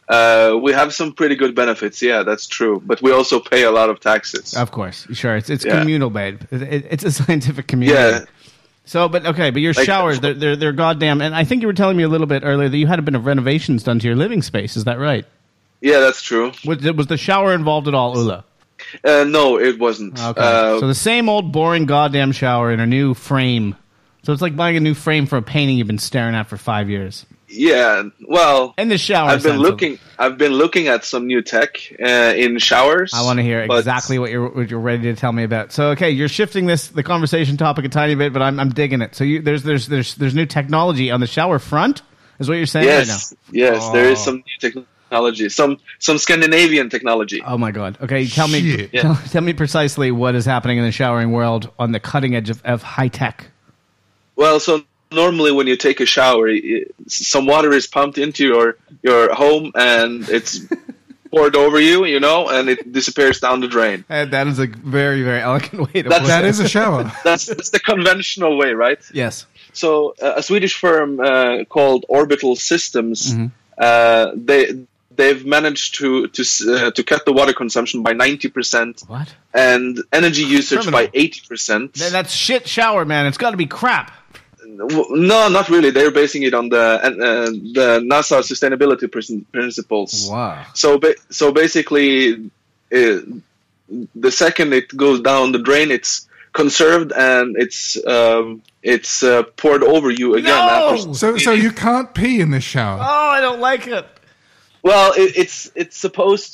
we have some pretty good benefits. Yeah, that's true. But we also pay a lot of taxes. Of course, sure. It's communal, babe. It's a scientific community. Yeah. So, but your showers, they're goddamn. And I think you were telling me a little bit earlier that you had a bit of renovations done to your living space. Is that right? Yeah, that's true. Was the shower involved at all, Ula? No, it wasn't. Okay. So the same old boring goddamn shower in a new frame. So it's like buying a new frame for a painting you've been staring at for 5 years. Yeah, well, In the shower. I've been looking at some new tech in showers. I want to hear exactly what you're ready to tell me about. So, okay, you're shifting the conversation topic a tiny bit, but I'm digging it. So there's new technology on the shower front, is what you're saying right now? Yes, there is some new technology, some Scandinavian technology. Oh my god. Okay, tell me Shit. tell me precisely what is happening in the showering world on the cutting edge of high tech. Well, so normally when you take a shower, some water is pumped into your home and it's poured over you, you know, and it disappears down the drain. And that is a very, very elegant way to put That it. is a shower. That's the conventional way, right? Yes. So a Swedish firm called Orbital Systems, Mm-hmm. they've managed to cut the water consumption by 90%. What? And energy usage Criminal. by 80%. That's shit shower, man. It's got to be crap. No, not really. They're basing it on the NASA sustainability principles. Wow. So basically, the second it goes down the drain, it's conserved and it's poured over you again. No! After. So you can't pee in this shower. Oh, I don't like it. Well, it's supposed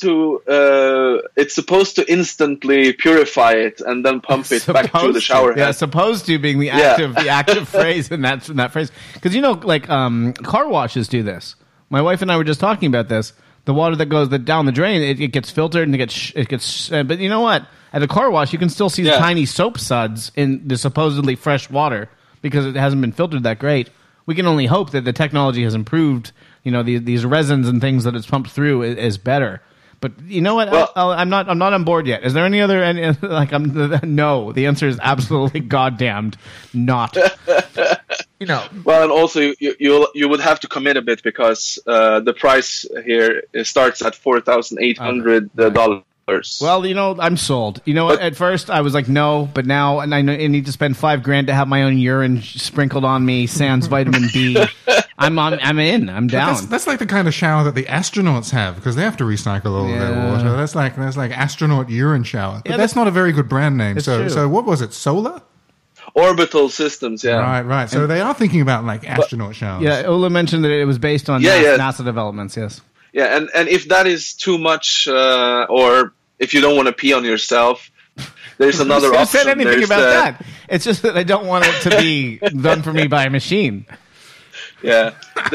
to instantly purify it and then pump it back through the shower head. Yeah, supposed to being the active phrase in that phrase. Because car washes do this. My wife and I were just talking about this. The water that goes down the drain, it gets filtered and it gets. But you know what? At a car wash, you can still see the tiny soap suds in the supposedly fresh water because it hasn't been filtered that great. We can only hope that the technology has improved. These resins and things that it's pumped through is better. But you know what? Well, I'm not on board yet. Is there any other? No. The answer is absolutely goddamned not. Well, and also you would have to commit a bit because the price here starts at $4,800. Well, I'm sold. At first I was like, no, but now I need to spend $5,000 to have my own urine sprinkled on me, sans vitamin B. I'm in. I'm down. That's like the kind of shower that the astronauts have because they have to recycle all of their water. That's like astronaut urine shower. But that's not a very good brand name. So what was it? Solar? Orbital systems, yeah. Right. So they are thinking about like astronaut showers. Yeah, Ola mentioned that it was based on NASA developments. Yes. Yeah, and if that is too much, or if you don't want to pee on yourself, there's another option. Who said anything about that? It's just that I don't want it to be done for me by a machine. Yeah,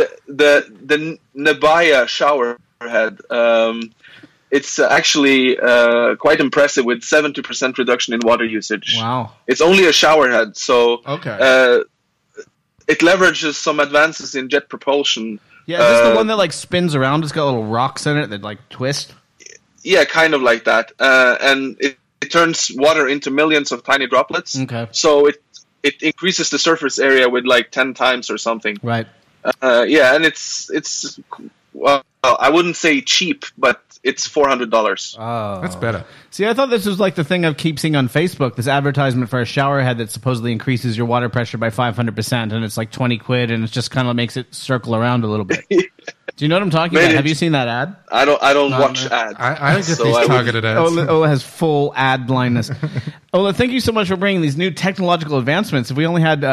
the Nebaya shower head. It's actually quite impressive with 70% reduction in water usage. Wow! It's only a shower head, so okay. It leverages some advances in jet propulsion. Yeah, is this the one that like spins around? It's got little rocks in it that like twist. Yeah, kind of like that, and it turns water into millions of tiny droplets. Okay. So it increases the surface area with like 10 times or something. Right. Yeah, and it's well, I wouldn't say cheap, but it's $400. Oh, that's better. See, I thought this was like the thing I keep seeing on Facebook, this advertisement for a shower head that supposedly increases your water pressure by 500%, and it's like $20, and it just kind of makes it circle around a little bit. Do you know what I'm talking about? Have you seen that ad? I don't watch ads. I don't get these targeted ads. Ola has full ad blindness. Ola, thank you so much for bringing these new technological advancements. If we only had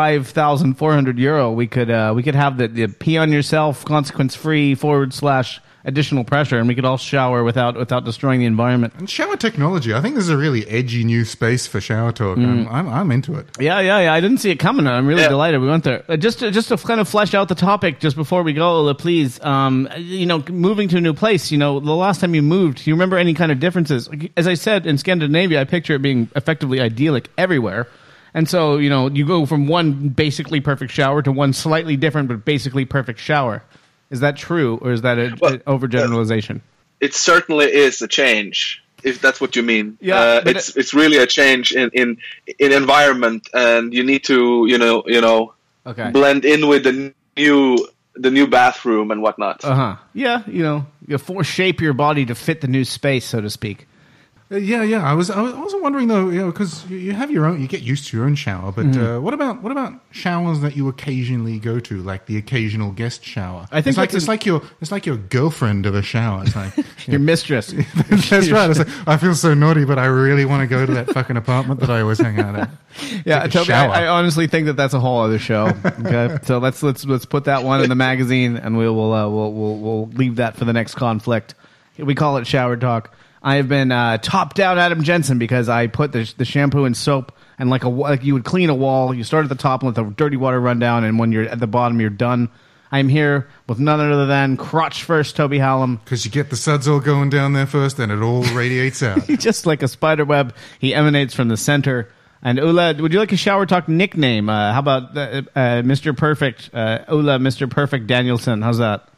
€5,400, we could have the pee on yourself, consequence free / additional pressure, and we could all shower without destroying the environment. And shower technology, I think this is a really edgy new space for shower talk. I'm into it. Yeah. I didn't see it coming. I'm really delighted we went there. Just to kind of flesh out the topic, just before we go, Ola, please. Moving to a new place. The last time you moved, do you remember any kind of differences? As I said, in Scandinavia, I picture it being effectively idyllic everywhere. And so, you go from one basically perfect shower to one slightly different but basically perfect shower. Is that true, or is that an overgeneralization? It certainly is a change, if that's what you mean. Yeah, it's really a change in environment, and you need to blend in with the new bathroom and whatnot. Yeah, you shape your body to fit the new space, so to speak. Yeah. I was also wondering though, because you have your own, you get used to your own shower. But what about showers that you occasionally go to, like the occasional guest shower? I think it's like your girlfriend of a shower. It's like your mistress. That's right. It's like, I feel so naughty, but I really want to go to that fucking apartment that I always hang out at. Yeah, Toby, I honestly think that's a whole other show. Okay, so let's put that one in the magazine, and we'll leave that for the next conflict. We call it Shower Talk. I have been top down Adam Jensen because I put the shampoo and soap, and like you would clean a wall, you start at the top and let the dirty water run down, and when you're at the bottom, you're done. I'm here with none other than crotch first Toby Hallam. Because you get the suds all going down there first, and it all radiates out. Just like a spider web, he emanates from the center. And Ola, would you like a Shower Talk nickname? How about Mr. Perfect, Ola Mr. Perfect Danielson? How's that?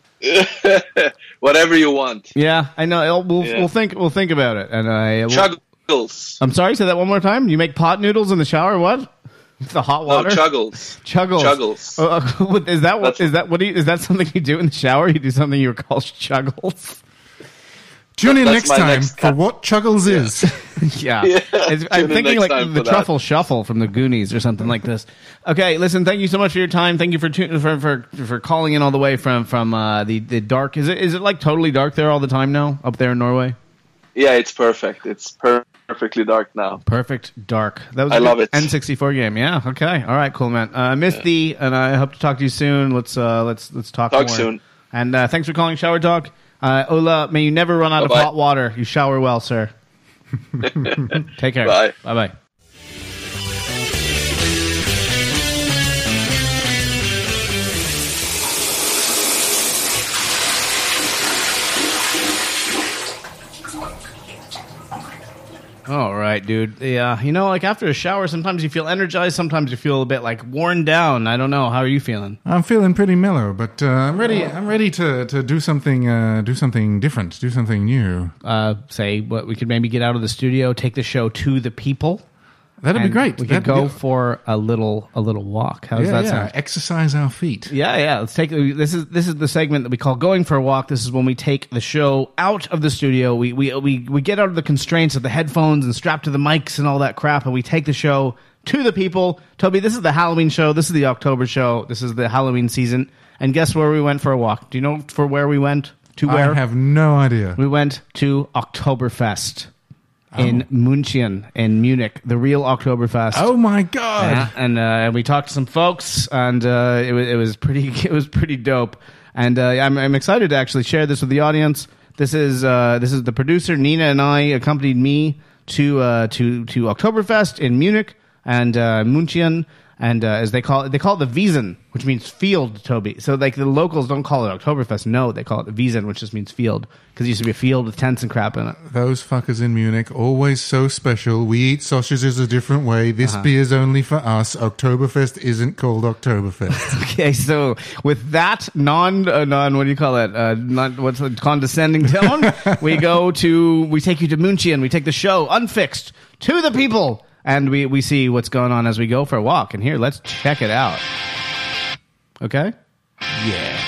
Whatever you want. Yeah, I know. We'll think about it. And Chuggles. I'm sorry. Say that one more time. You make pot noodles in the shower? What? The hot No, water. Chuggles. Chuggles. Chuggles. Is that what? That's- Is that what? Is that something you do in the shower? You do something you call Chuggles? Tune in That's next my time next for what Chuggles is. Yeah. Yeah. I'm Tune in thinking next like time the for that. Truffle Shuffle from the Goonies or something like this. Okay, listen. Thank you so much for your time. Thank you for calling in all the way from the dark. Is it like totally dark there all the time now up there in Norway? Yeah, it's perfect. It's perfectly dark now. Perfect dark. That was I a good love it. N64 game. Yeah. Okay. All right. Cool, man. I missed thee, and I hope to talk to you soon. Let's talk more. soon. And thanks for calling Shower Talk. Ola, may you never run out Bye-bye. of hot water. You shower well, sir. Take care. Bye. Bye. All right, dude. Yeah, like after a shower, sometimes you feel energized, sometimes you feel a bit like worn down. I don't know. How are you feeling? I'm feeling pretty mellow, but I'm ready. I'm ready to do something different, do something new. Say what we could maybe get out of the studio, take the show to the people. That'd be and great. We could go for a little walk. How does that sound? Exercise our feet. Yeah. Let's take this is the segment that we call going for a walk. This is when we take the show out of the studio. We get out of the constraints of the headphones and strapped to the mics and all that crap, and we take the show to the people. Toby, this is the Halloween show. This is the October show. This is the Halloween season. And guess where we went for a walk? Do you know for where we went? To where? I have no idea. We went to Oktoberfest. In München, in Munich, the real Oktoberfest. Oh my god! Yeah, and we talked to some folks, and it was pretty dope. And I'm excited to actually share this with the audience. This is the producer Nina and I accompanied me to Oktoberfest in Munich and München, and as they call it the Wiesen, which means field, Toby. So like the locals don't call it Oktoberfest, no, they call it the Wiesen, which just means field, because it used to be a field with tents and crap in it. Those fuckers in Munich, always so special. We eat sausages a different way. This beer's only for us. Oktoberfest isn't called Oktoberfest. Okay, so with that what do you call it? What's the condescending tone? we take you to München. We take the show unfixed to the people. And we see what's going on as we go for a walk. And here, let's check it out. Okay? Yeah.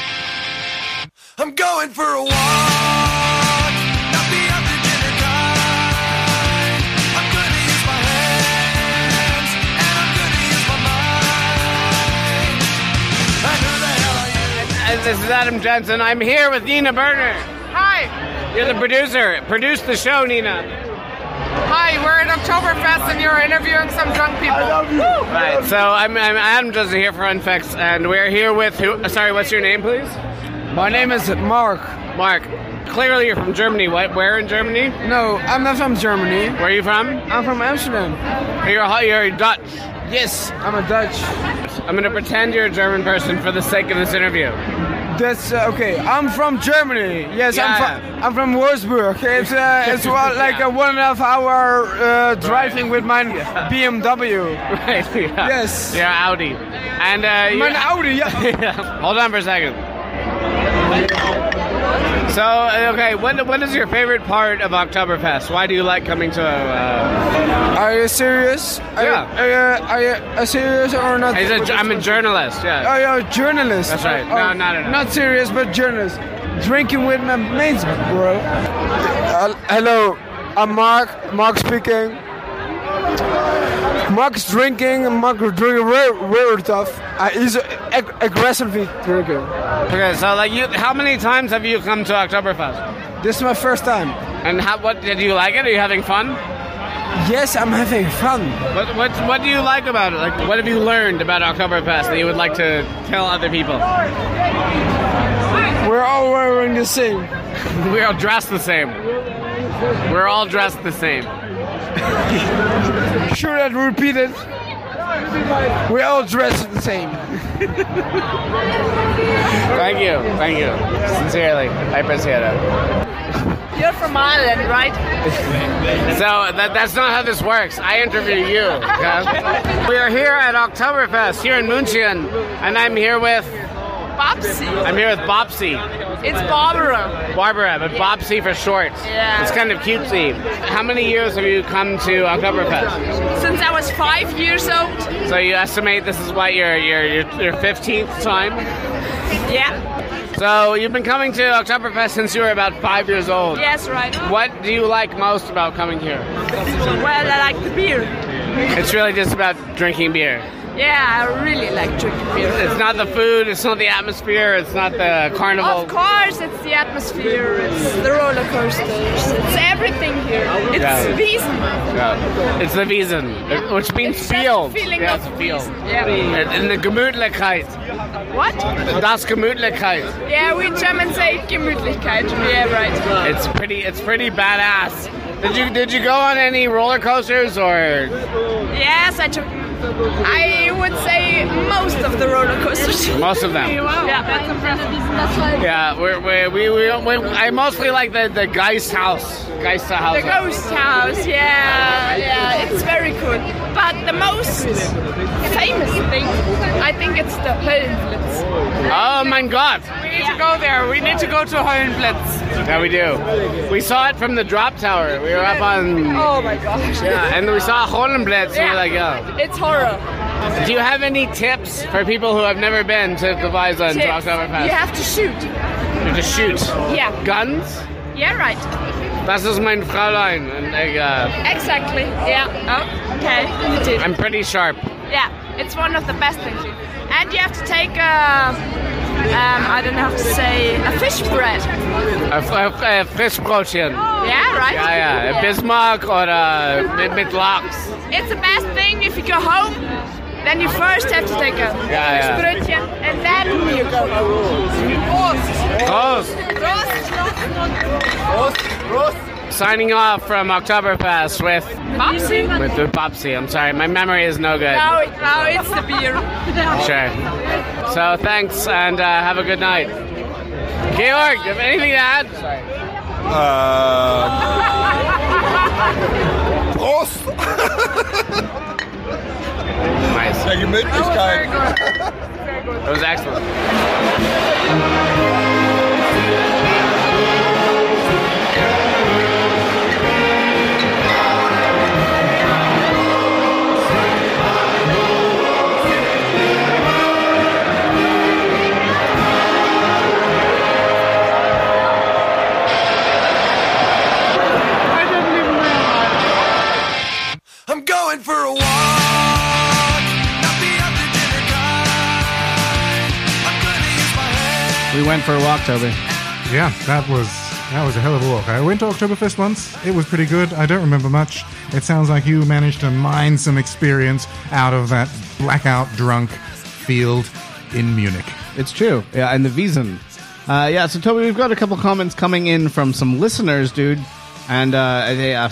I'm going for a walk, not the after dinner kind. I'm gonna use my hands, and I'm gonna use my mind. And who the hell are you? This is Adam Jensen. I'm here with Nina Berner. Hi. You're the producer. Produce the show, Nina. Hi, we're at Oktoberfest and you're interviewing some drunk people. Right, so I'm Adam Jensen here for Unfix, and we're here with who? Sorry, what's your name, please? My name is Mark. Mark. Clearly you're from Germany. Where in Germany? No, I'm not from Germany. Where are you from? I'm from Amsterdam. You're Dutch. Yes, I'm a Dutch. I'm going to pretend you're a German person for the sake of this interview. That's okay. I'm from Germany. Yes, Yeah. I'm from Wolfsburg. It's like a 1.5 hour driving with my BMW. Right, yeah. Yes. Yeah, Audi. And My Audi, yeah. yeah. Hold on for a second. So, okay, what is your favorite part of Oktoberfest? Why do you like coming to Are you serious? Yeah. Are you serious or not? I'm a journalist, yeah. Oh, you're a journalist. That's right. Oh, No. Not serious, but journalist. Drinking with my mates, bro. Hello, I'm Mark. Mark speaking. Mark's drinking. Mark drinking very tough. He's aggressively drinking. Okay, so how many times have you come to Oktoberfest? This is my first time. And what did you like it? Are you having fun? Yes, I'm having fun. What do you like about it? Like, what have you learned about Oktoberfest that you would like to tell other people? We're all wearing the same. We're all dressed the same. We're all dressed the same. Sure that repeat it. We're all dressed the same. Thank you. Sincerely, I appreciate it. You're from Ireland, right? So that's not how this works. I interview you. Okay? We are here at Oktoberfest here in München, and I'm here with Bobsy. I'm here with Bobsy. It's Barbara. Barbara, but Bobsy for short. Yeah. It's kind of cutesy. How many years have you come to Oktoberfest? Since I was 5 years old. So you estimate this is what your 15th time? Yeah. So you've been coming to Oktoberfest since you were about 5 years old. Yes, right. What do you like most about coming here? Well, I like the beer. It's really just about drinking beer. Yeah, I really like drinking beer. It's not the food, it's not the atmosphere, it's not the carnival. Of course, it's the atmosphere, it's the roller coasters, it's everything here. It's Yeah. Wiesen. Yeah. It's the Wiesen, which means It's that field. feeling Yeah, of it's a field. Wiesen, yeah. And the Gemütlichkeit. What? Das Gemütlichkeit. Yeah, we German say Gemütlichkeit. Yeah, right. It's pretty badass. Did you go on any roller coasters or? Yes, I would say most of the roller coasters. Most of them. Yeah, that's impressive. Yeah, I mostly like the Geist House. The ghost house, yeah, it's very cool. But the most famous thing, I think it's the Höllenblitz. Oh my God! We need to go there. We need to go to Höllenblitz. Yeah, we do. We saw it from the drop tower. We were up on. Oh my gosh. Yeah, and we saw Hollenblitz. Yeah. We were like, oh. It's horror. Do you have any tips for people who have never been to Geweizen to Tips. Oktoberfest? You have to shoot. To shoot. Yeah. Guns? Yeah, right. Das ist mein Fräulein. And Exactly. Yeah. Oh, okay. You did. I'm pretty sharp. Yeah, it's one of the best things. And you have to take I don't know how to say, a fish bread. A Frischbrötchen. Yeah, right? Ja. Bismarck oder mit Lachs. It's the best thing if you go home. Then you first have to take a fish brötchen, and then you go home. Prost. Signing off from Oktoberfest with Bobsy. I'm sorry, my memory is no good. No, it's the beer. Sure. So thanks and have a good night. Georg, do you have anything to add? Prost! Nice. Der Gemütlichkeit. It was excellent. I'm going for a walk, not the after dinner kind. I'm gonna use my head. We went for a walk, Toby. Yeah, that was a hell of a walk. I went to Oktoberfest once. It was pretty good. I don't remember much. It sounds like you managed to mine some experience out of that blackout drunk field in Munich. It's true. Yeah, and the Wiesen. So Toby, we've got a couple comments coming in from some listeners, dude. And okay,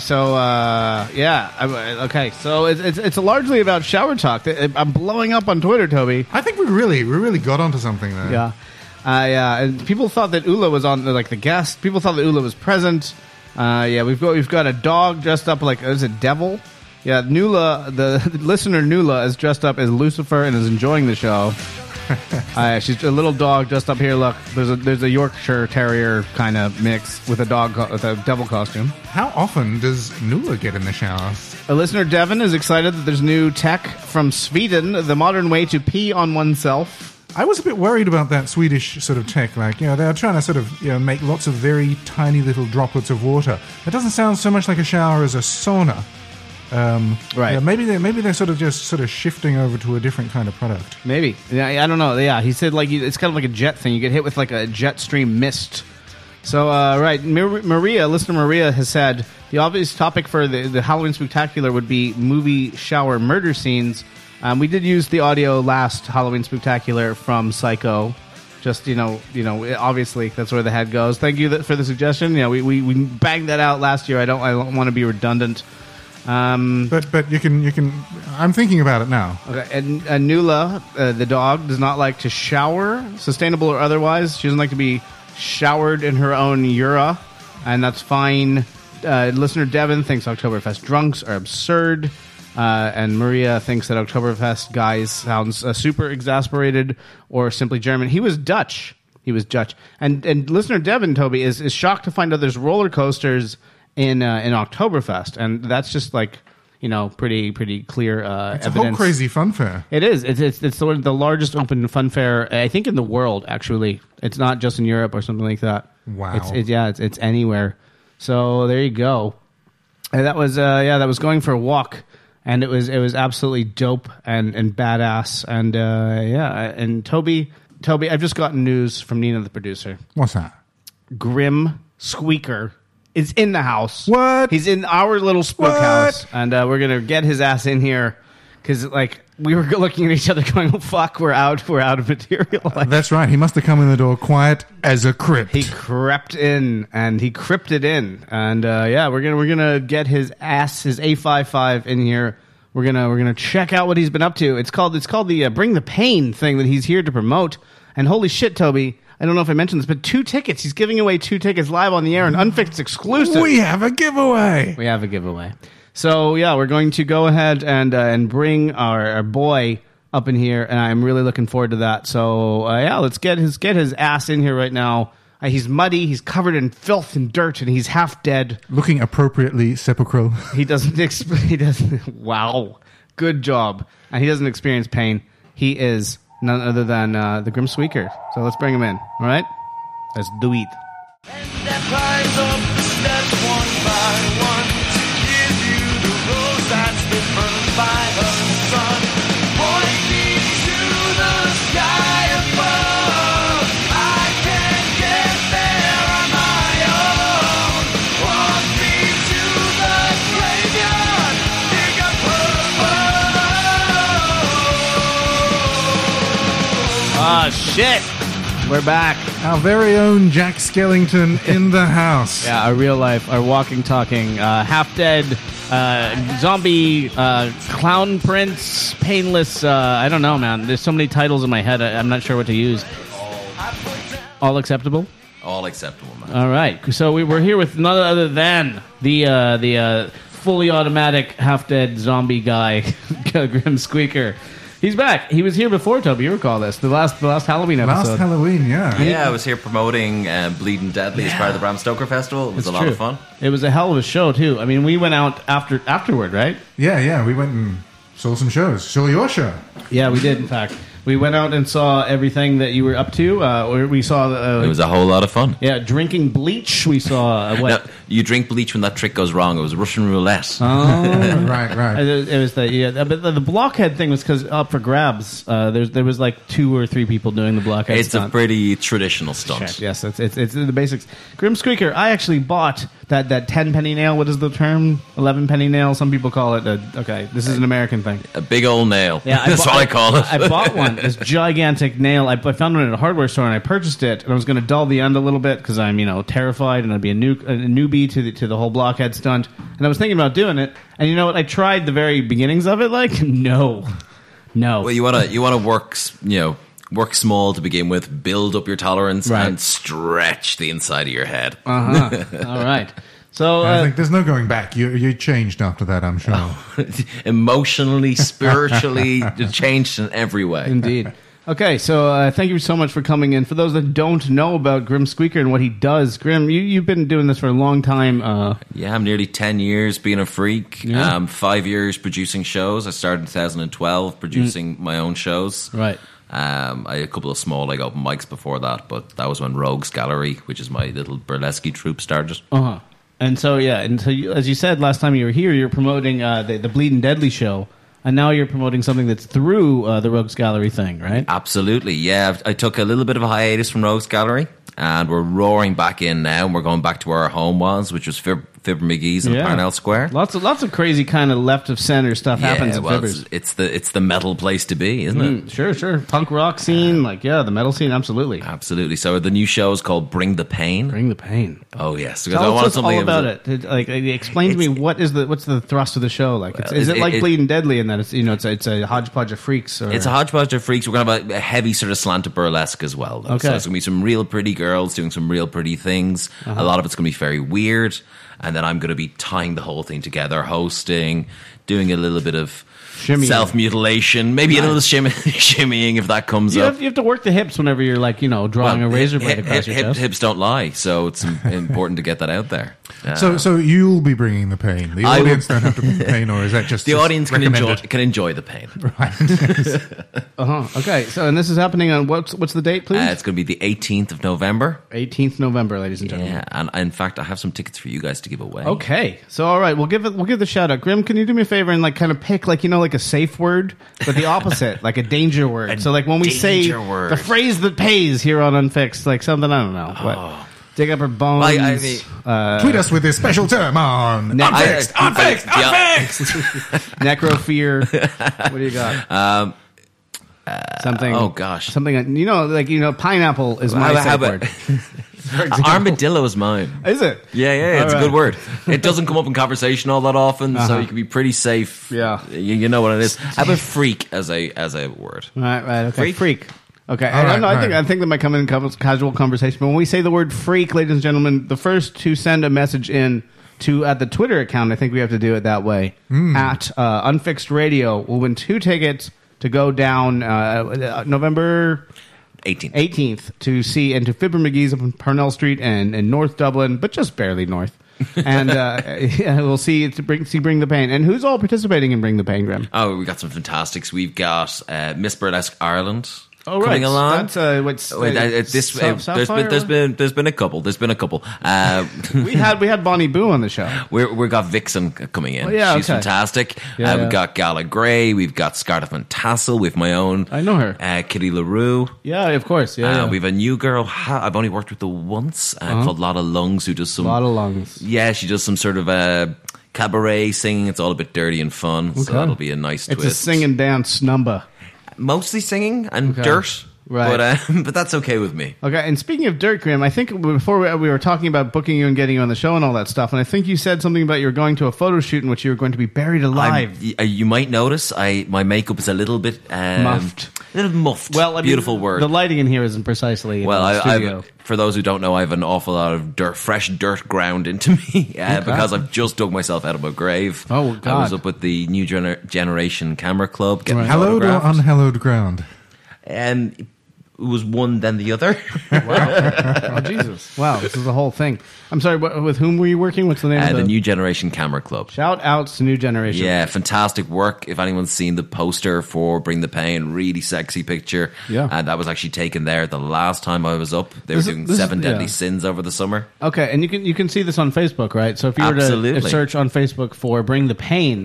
so it's largely about shower talk. I'm blowing up on Twitter, Toby. I think we really got onto something there. Yeah. And people thought that Ula was on, like, the guest. People thought that Ula was present. We've got a dog dressed up like, is it devil? Yeah, Nula, the listener Nula is dressed up as Lucifer and is enjoying the show. She's a little dog dressed up here. Look, there's a Yorkshire Terrier kind of mix with with a devil costume. How often does Nula get in the shower? A listener Devin is excited that there's new tech from Sweden, the modern way to pee on oneself. I was a bit worried about that Swedish sort of tech. Like, they're trying to sort of, make lots of very tiny little droplets of water. It doesn't sound so much like a shower as a sauna. Right. Yeah, maybe they're sort of shifting over to a different kind of product. Maybe. Yeah, I don't know. Yeah, he said like it's kind of like a jet thing. You get hit with like a jet stream mist. So, right, listener Maria has said the obvious topic for the Halloween Spooktacular would be movie shower murder scenes. We did use the audio last Halloween Spooktacular from Psycho. Just, obviously that's where the head goes. Thank you for the suggestion. Yeah, we banged that out last year. I don't want to be redundant. But you can. I'm thinking about it now. Okay, and Nula, the dog, does not like to shower, sustainable or otherwise. She doesn't like to be showered in her own ura, and that's fine. Listener Devin thinks Oktoberfest drunks are absurd. And Maria thinks that Oktoberfest guys sounds super exasperated or simply German. He was Dutch. And listener Devin, Toby, is shocked to find out there's roller coasters in Oktoberfest. And that's just like, pretty clear It's evidence. a whole crazy fun fair. It is. It's the largest open fun fair, I think, in the world, actually. It's not just in Europe or something like that. Wow. It's anywhere. So there you go. And that was going for a walk, and it was absolutely dope and badass. And and Toby, I've just gotten news from Nina, the producer. What's that? Grim Squeaker is in the house. What? He's in our little spook What? house, and we're gonna get his ass in here because we were looking at each other, going, "Oh fuck, we're out of material." That's right. He must have come in the door quiet as a crypt. He crept in, and he crypted in, and we're gonna get his ass, his A55 in here. We're gonna check out what he's been up to. It's called the Bring the Pain thing that he's here to promote. And holy shit, Toby, I don't know if I mentioned this, but 2 tickets. He's giving away 2 tickets live on the air, an Unfixed exclusive. We have a giveaway. So yeah, we're going to go ahead and bring our boy up in here, and I'm really looking forward to that. So let's get his ass in here right now. He's muddy, he's covered in filth and dirt, and he's half dead. Looking appropriately sepulchral. He doesn't. Wow, good job. And he doesn't experience pain. He is none other than the Grim Squeaker. So let's bring him in. All right, let's do it. That climbs up the steps one by one to give you the rose that's been burned by the sun. Point me to the sky above. I can't get there on my own. Walk me to the graveyard. Dig a Ah, shit. We're back. Our very own Jack Skellington in the house. Yeah, our real life, our walking, talking, half dead, zombie, clown prince, painless. I don't know, man. There's so many titles in my head. I'm not sure what to use. All acceptable? All acceptable, man. All right. So we're here with none other than the fully automatic, half dead zombie guy, Grim Squeaker. He's back. He was here before, Toby. You recall this? The last Halloween episode. Last Halloween, yeah. Yeah, I was here promoting Bleeding Deadly as part of the Bram Stoker Festival. It was a lot of fun. It was a hell of a show, too. I mean, we went out afterward, right? Yeah. We went and saw some shows. Saw your show. Yeah, we did, in fact. We went out and saw everything that you were up to. We saw... it was a whole lot of fun. Yeah, drinking bleach. We saw... No, you drink bleach when that trick goes wrong. It was Russian roulette. Oh. Right. It was but the blockhead thing was because up for grabs. There was like 2 or 3 people doing the blockhead It's stunt. a pretty traditional stunt. Shit, yes, it's the basics. Grim Squeaker, I actually bought that 10 penny nail. What is the term? 11 penny nail. Some people call it. Okay, this is an American thing. A big old nail. Yeah, That's what I call it. I bought one. This gigantic nail. I found one at a hardware store and I purchased it. And I was going to dull the end a little bit because I'm terrified and I'd be a newbie to the whole blockhead stunt. And I was thinking about doing it. And you know what? I tried the very beginnings of it. Like no. Well, you wanna work work small to begin with, build up your tolerance, Right. and stretch the inside of your head. All right. So I think there's no going back. You changed after that, I'm sure. Emotionally, spiritually, changed in every way. Indeed. Okay, so thank you so much for coming in. For those that don't know about Grim Squeaker and what he does, Grim, you've been doing this for a long time. Yeah, I'm nearly 10 years being a freak. Yeah. 5 years producing shows. I started in 2012 producing my own shows. Right. I had a couple of small open mics before that, but that was when Rogues Gallery, which is my little burlesque troupe, started. Uh-huh. And so, as you said last time you were here, you're promoting the Bleeding Deadly show. And now you're promoting something that's through the Rogues Gallery thing, right? Absolutely, yeah. I took a little bit of a hiatus from Rogues Gallery, and we're roaring back in now, and we're going back to where our home was, which was Fibber McGee's in Parnell Square. Lots of crazy kind of left of center stuff happens in Fibbers. It's the metal place to be, isn't it? Sure. Punk rock scene, the metal scene, absolutely. Absolutely. So the new show is called Bring the Pain. Bring the Pain. Oh yes, because I want something all about it. Explain to me what's the thrust of the show like? Is it like Bleeding Deadly in that it's a hodgepodge of freaks? Or? It's a hodgepodge of freaks. We're going to have a heavy sort of slant of burlesque as well. Though. Okay. So it's going to be some real pretty girls doing some real pretty things. Uh-huh. A lot of it's going to be very weird. and then I'm going to be tying the whole thing together, hosting, doing a little bit of Shimmying. self-mutilation, maybe a little shimmying if that comes up. You have to work the hips whenever you're like, drawing a razor blade across your chest. Hips don't lie, so it's important to get that out there. So you'll be bringing the pain. The audience don't have to bring the pain, or is that just the audience can recommended? enjoy the pain? Right. Okay, so and this is happening on what's the date, please? It's going to be the 18th of November. 18th November, ladies and gentlemen. Yeah, and in fact, I have some tickets for you guys to give away. Okay, so all right, we'll give the shout out. Grim, can you do me a favor and like kind of pick like a safe word, but the opposite, like a danger word. So like when we say word. the phrase that pays here on Unfixed, like something I don't know, what dig up her bones. I mean, tweet us with this special term on Unfixed. Necrofear. What do you got? Something. Oh gosh, something. Pineapple is my safe word. Armadillo is mine. Is it? Yeah, it's a good word. It doesn't come up in conversation all that often, so you can be pretty safe. Yeah, you know what it is. How about freak as a word? Right. Okay, freak. Okay, I think that might come in casual conversation. But when we say the word freak, ladies and gentlemen, the first to send a message in at the Twitter account, I think we have to do it that way. At Unfixed Radio, will win 2 tickets to go down November 18th to see and to Fibber McGee's up on Parnell Street and in North Dublin, but just barely north. And we'll see Bring the Pain. And who's all participating in Bring the Pain, Graham? Oh, we got some fantastics. We've got Miss Burlesque Ireland. Oh, coming along. That's there's been a couple. We had Bonnie Boo on the show. We got Vixen coming in. She's fantastic. We've got Gala Gray. We've got Scarlett Van Tassel with my own. I know her. Kitty LaRue. Yeah, of course. Yeah. We have a new girl. I've only worked with her once. Called Lotta Lungs, who does some. Lotta Lungs. Yeah, she does some sort of cabaret singing. It's all a bit dirty and fun. Okay. So that'll be a nice twist. It's a sing and dance number. Mostly singing and dirt, right? But that's okay with me. Okay, and speaking of dirt, Graham, I think before we were talking about booking you and getting you on the show and all that stuff, and I think you said something about you were going to a photo shoot in which you were going to be buried alive. You might notice my makeup is a little bit muffed. A little muffed. Well, beautiful word. The lighting in here isn't precisely. Well, for those who don't know, I have an awful lot of fresh dirt ground into me because I've just dug myself out of my grave. Oh God! I was up with the New Generation Camera Club getting hallowed or unhallowed ground. And it was one then the other. Wow! Oh Jesus! Wow! This is the whole thing. I'm sorry. With whom were you working? What's the name of the New Generation Camera Club? Shout outs to New Generation. Yeah, fantastic work. If anyone's seen the poster for Bring the Pain, really sexy picture. Yeah, and that was actually taken there the last time I was up. They were doing 7 Deadly Sins over the summer. Okay, and you can see this on Facebook, right? So if you were to search on Facebook for Bring the Pain,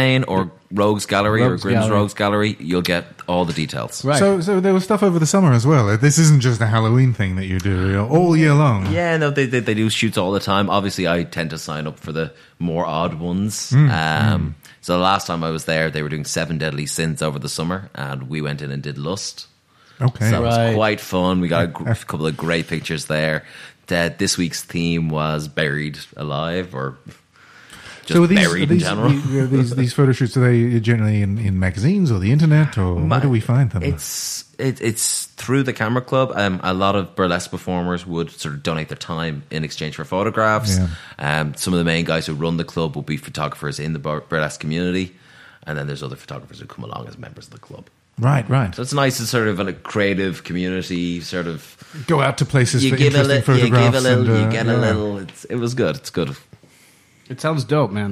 or Rogues Gallery or Grimm's Rogues Gallery, you'll get all the details. Right. So there was stuff over the summer as well. This isn't just a Halloween thing that you do all year long. Yeah, no, they do shoots all the time. Obviously, I tend to sign up for the more odd ones. So the last time I was there, they were doing 7 Deadly Sins over the summer, and we went in and did Lust. Okay. So that was quite fun. We got a couple of great pictures there. This week's theme was Buried Alive, or just buried in general. These photo shoots, are they generally in magazines or the internet, or where do we find them? It's through the Camera Club. A lot of burlesque performers would sort of donate their time in exchange for photographs. Yeah. Some of the main guys who run the club will be photographers in the burlesque community, and then there's other photographers who come along as members of the club. Right. So it's nice to sort of in a creative community sort of go out to places for interesting photographs. You give a little, you get a little. It was good. It's good. It sounds dope, man.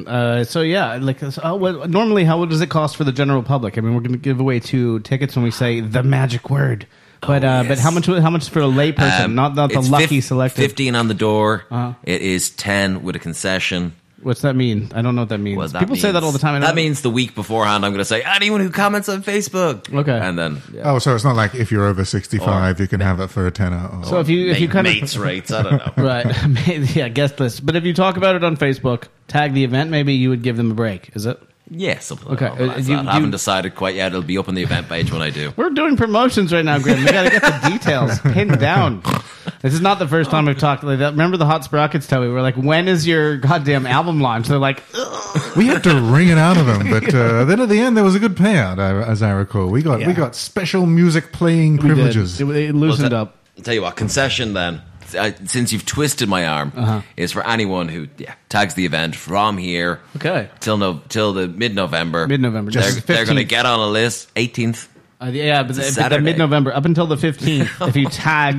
Normally, how does it cost for the general public? I mean, we're going to give away 2 tickets when we say the magic word. But but how much for a layperson? Not the lucky selected. 15 on the door. It is 10 with a concession. What's that mean? I don't know what that means. People say that all the time. That means the week beforehand, I'm going to say, anyone who comments on Facebook. Okay. And then... Yeah. Oh, so it's not like if you're over 65, you can have it for a tenner. So if you kind of... Mates rates, I don't know. Right. Yeah, guest list. But if you talk about it on Facebook, tag the event, maybe you would give them a break. Is it? Yeah, something like that. I haven't decided quite yet. It'll be up on the event page when I do. We're doing promotions right now, Grim. We got to get the details pinned down. This is not the first time we've talked like that. Remember the Hot Sprockets, Toby? We're like, when is your goddamn album launch? They're like, ugh. We had to wring it out of them, but then at the end there was a good payout, as I recall. We got special music playing privileges. It loosened up. I'll tell you what, concession then. since you've twisted my arm, is for anyone who tags the event from here till the mid-November. Mid-November. They're going to get on a list 18th. But the mid-November up until the 15th. If you tag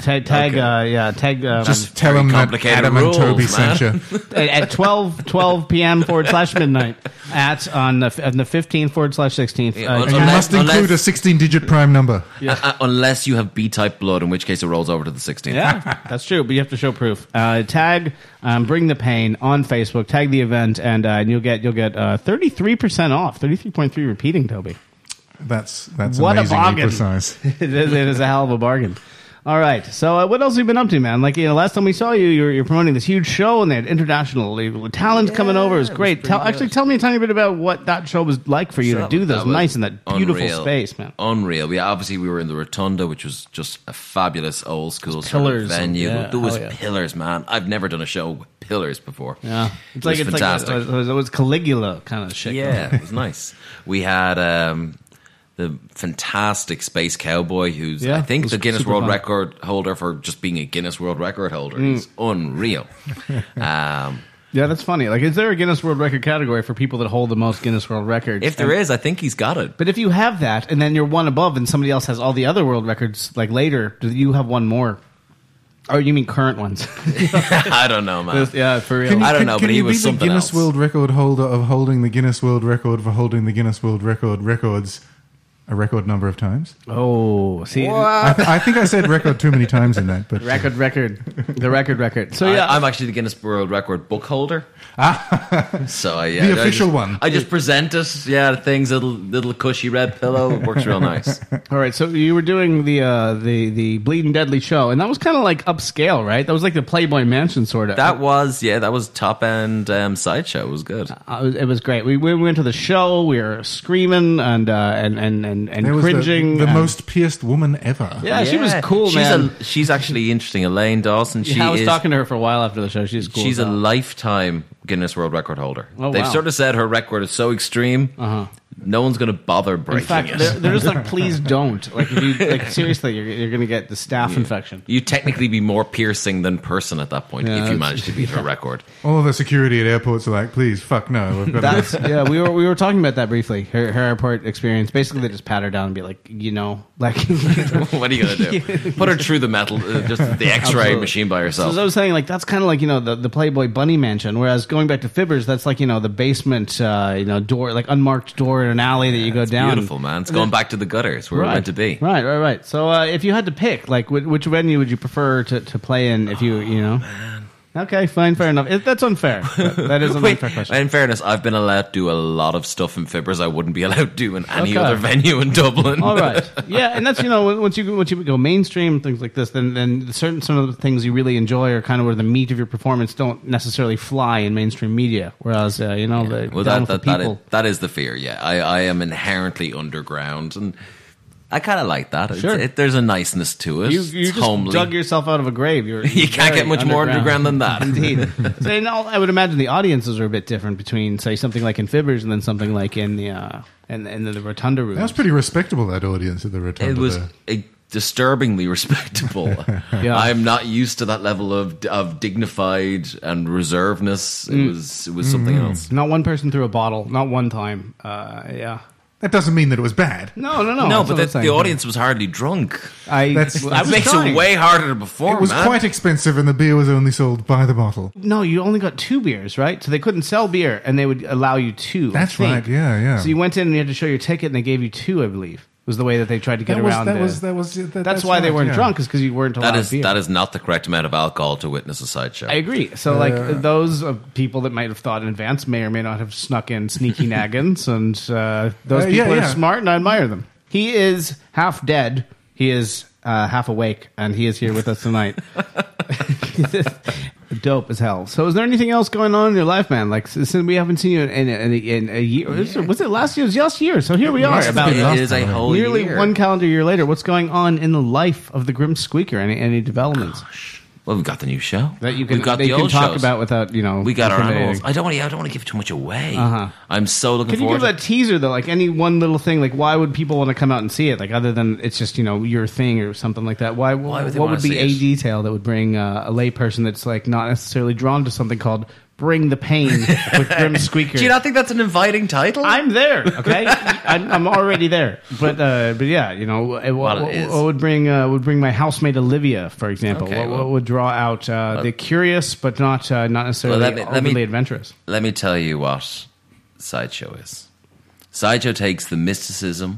just tell them that Adam and Toby sent you at 12 p.m. /midnight on the 15th /16th. And you must include a 16-digit prime number. Unless you have B-type blood, in which case it rolls over to the 16th. Yeah, that's true, but you have to show proof. Tag Bring the Pain on Facebook. Tag the event, and you'll get 33% off. 33.3 repeating, Toby. That's what amazingly a bargain. precise. It is a hell of a bargain. All right, so what else have you been up to, man? Like, last time we saw you, you're promoting this huge show, and they had international talent coming over. It was great. Tell me a tiny bit about what that show was like for you to do this nice in that beautiful space, man. Unreal. We were in the Rotunda, which was just a fabulous old school pillars venue. There was pillars, man. I've never done a show with pillars before. Yeah, it's fantastic. It was Caligula kind of shit. Yeah, it was nice. We had the fantastic Space Cowboy, who's I think the Guinness World Record holder for just being a Guinness World Record holder. He's unreal. Yeah, that's funny. Like, is there a Guinness World Record category for people that hold the most Guinness World Records? If there is, I think he's got it. But if you have that, and then you're one above, and somebody else has all the other world records, like later, do you have one more? Or you mean current ones? I don't know, man. Yeah, for real. I don't know, but he was something else. Can you be the Guinness World Record holder of holding the Guinness World Record for holding the Guinness World Record records a record number of times? Oh, see, I think I said record too many times in that. But the record. So yeah, I'm actually the Guinness World Record book holder. So the official one. I just present it. Yeah, things little cushy red pillow. It works real nice. All right, so you were doing the Bleeding Deadly show, and that was kind of like upscale, right? That was like the Playboy Mansion sort of. That was top end sideshow. It was good. It was great. We went to the show. We were screaming and cringing. The most pierced woman ever. Yeah, she was cool, man. She's actually interesting. Elaine Dawson. I was talking to her for a while after the show. She's cool. She's a lifetime Guinness World Record holder. Oh, They've wow. sort of said her record is so extreme, no one's going to bother breaking In fact, it. they're just like, please don't. Like, if you, seriously, you're going to get the staph infection. You'd technically be more piercing than person at that point if you managed to beat her record. All the security at airports are like, please, fuck no. We've got we were talking about that briefly. Her airport experience. Basically, they just pat her down and be like, like, what are you going to do? Put her through the metal, just the X-ray machine by herself. So as I was saying, like, that's kind of like the Playboy Bunny Mansion. Whereas going back to Fibbers, that's like the basement, door, like unmarked door in an alley that you go down. Beautiful, man. It's going back to the gutters where we're meant to be. Right. So if you had to pick, like, which venue would you prefer to play in? If man. Okay, fine, fair enough. That's unfair. That is an unfair question. In fairness, I've been allowed to do a lot of stuff in Fibbers I wouldn't be allowed to do in any other venue in Dublin. All right, yeah, and that's once you go mainstream, things like this, then some of the things you really enjoy are kind of where the meat of your performance don't necessarily fly in mainstream media. Whereas that is the fear. Yeah, I am inherently underground and. I kind of like that. Sure. There's a niceness to it. You it's just homely. dug yourself out of a grave. You can't get much more underground than that. Indeed. So, I would imagine the audiences are a bit different between, say, something like in Fibbers and then something like in the Rotunda room. That was pretty respectable, that audience at the Rotunda. It was disturbingly respectable. Yeah. I'm not used to that level of dignified and reservedness. It was something else. Not one person threw a bottle. Not one time. Yeah. That doesn't mean that it was bad. No. No, but the audience was hardly drunk. That makes it way harder to perform. It was quite expensive, and the beer was only sold by the bottle. No, you only got 2 beers, right? So they couldn't sell beer, and they would allow you 2. That's right. Yeah. So you went in and you had to show your ticket, and they gave you 2, I believe. Was the way that they tried to get around it. That's why they weren't drunk, is because you weren't allowed beer. That is not the correct amount of alcohol to witness a sideshow. I agree. So, those people that might have thought in advance may or may not have snuck in sneaky naggins, and those people are smart, and I admire them. He is half dead. He is half awake, and he is here with us tonight. Dope as hell. So is there anything else going on in your life, man? Like, since we haven't seen you in a year. Was it last year? It was last year. So here we are. It is a whole nearly year. 1 calendar year later. What's going on in the life of the Grim Squeaker? Any developments? Well, we've got the new show. that you can We've got they the can old talk shows. about without We got our intimidating. animals. I don't want to give too much away. Uh-huh. I'm so looking Can you forward. give a teaser though? Like any one little thing. Like why would people want to come out and see it? Like other than it's just your thing or something like that. Why would they what wanna would be see a it? detail that would bring a layperson that's like not necessarily drawn to something called "Bring the Pain" with Grim Squeaker? Do you not think that's an inviting title? I'm there. Okay, I'm already there. But yeah, what it is. would bring my housemate Olivia, for example? Okay, what well- would draw out the curious, but not necessarily Well, let me- overly adventurous? Let me tell you what Sideshow is. Sideshow takes the mysticism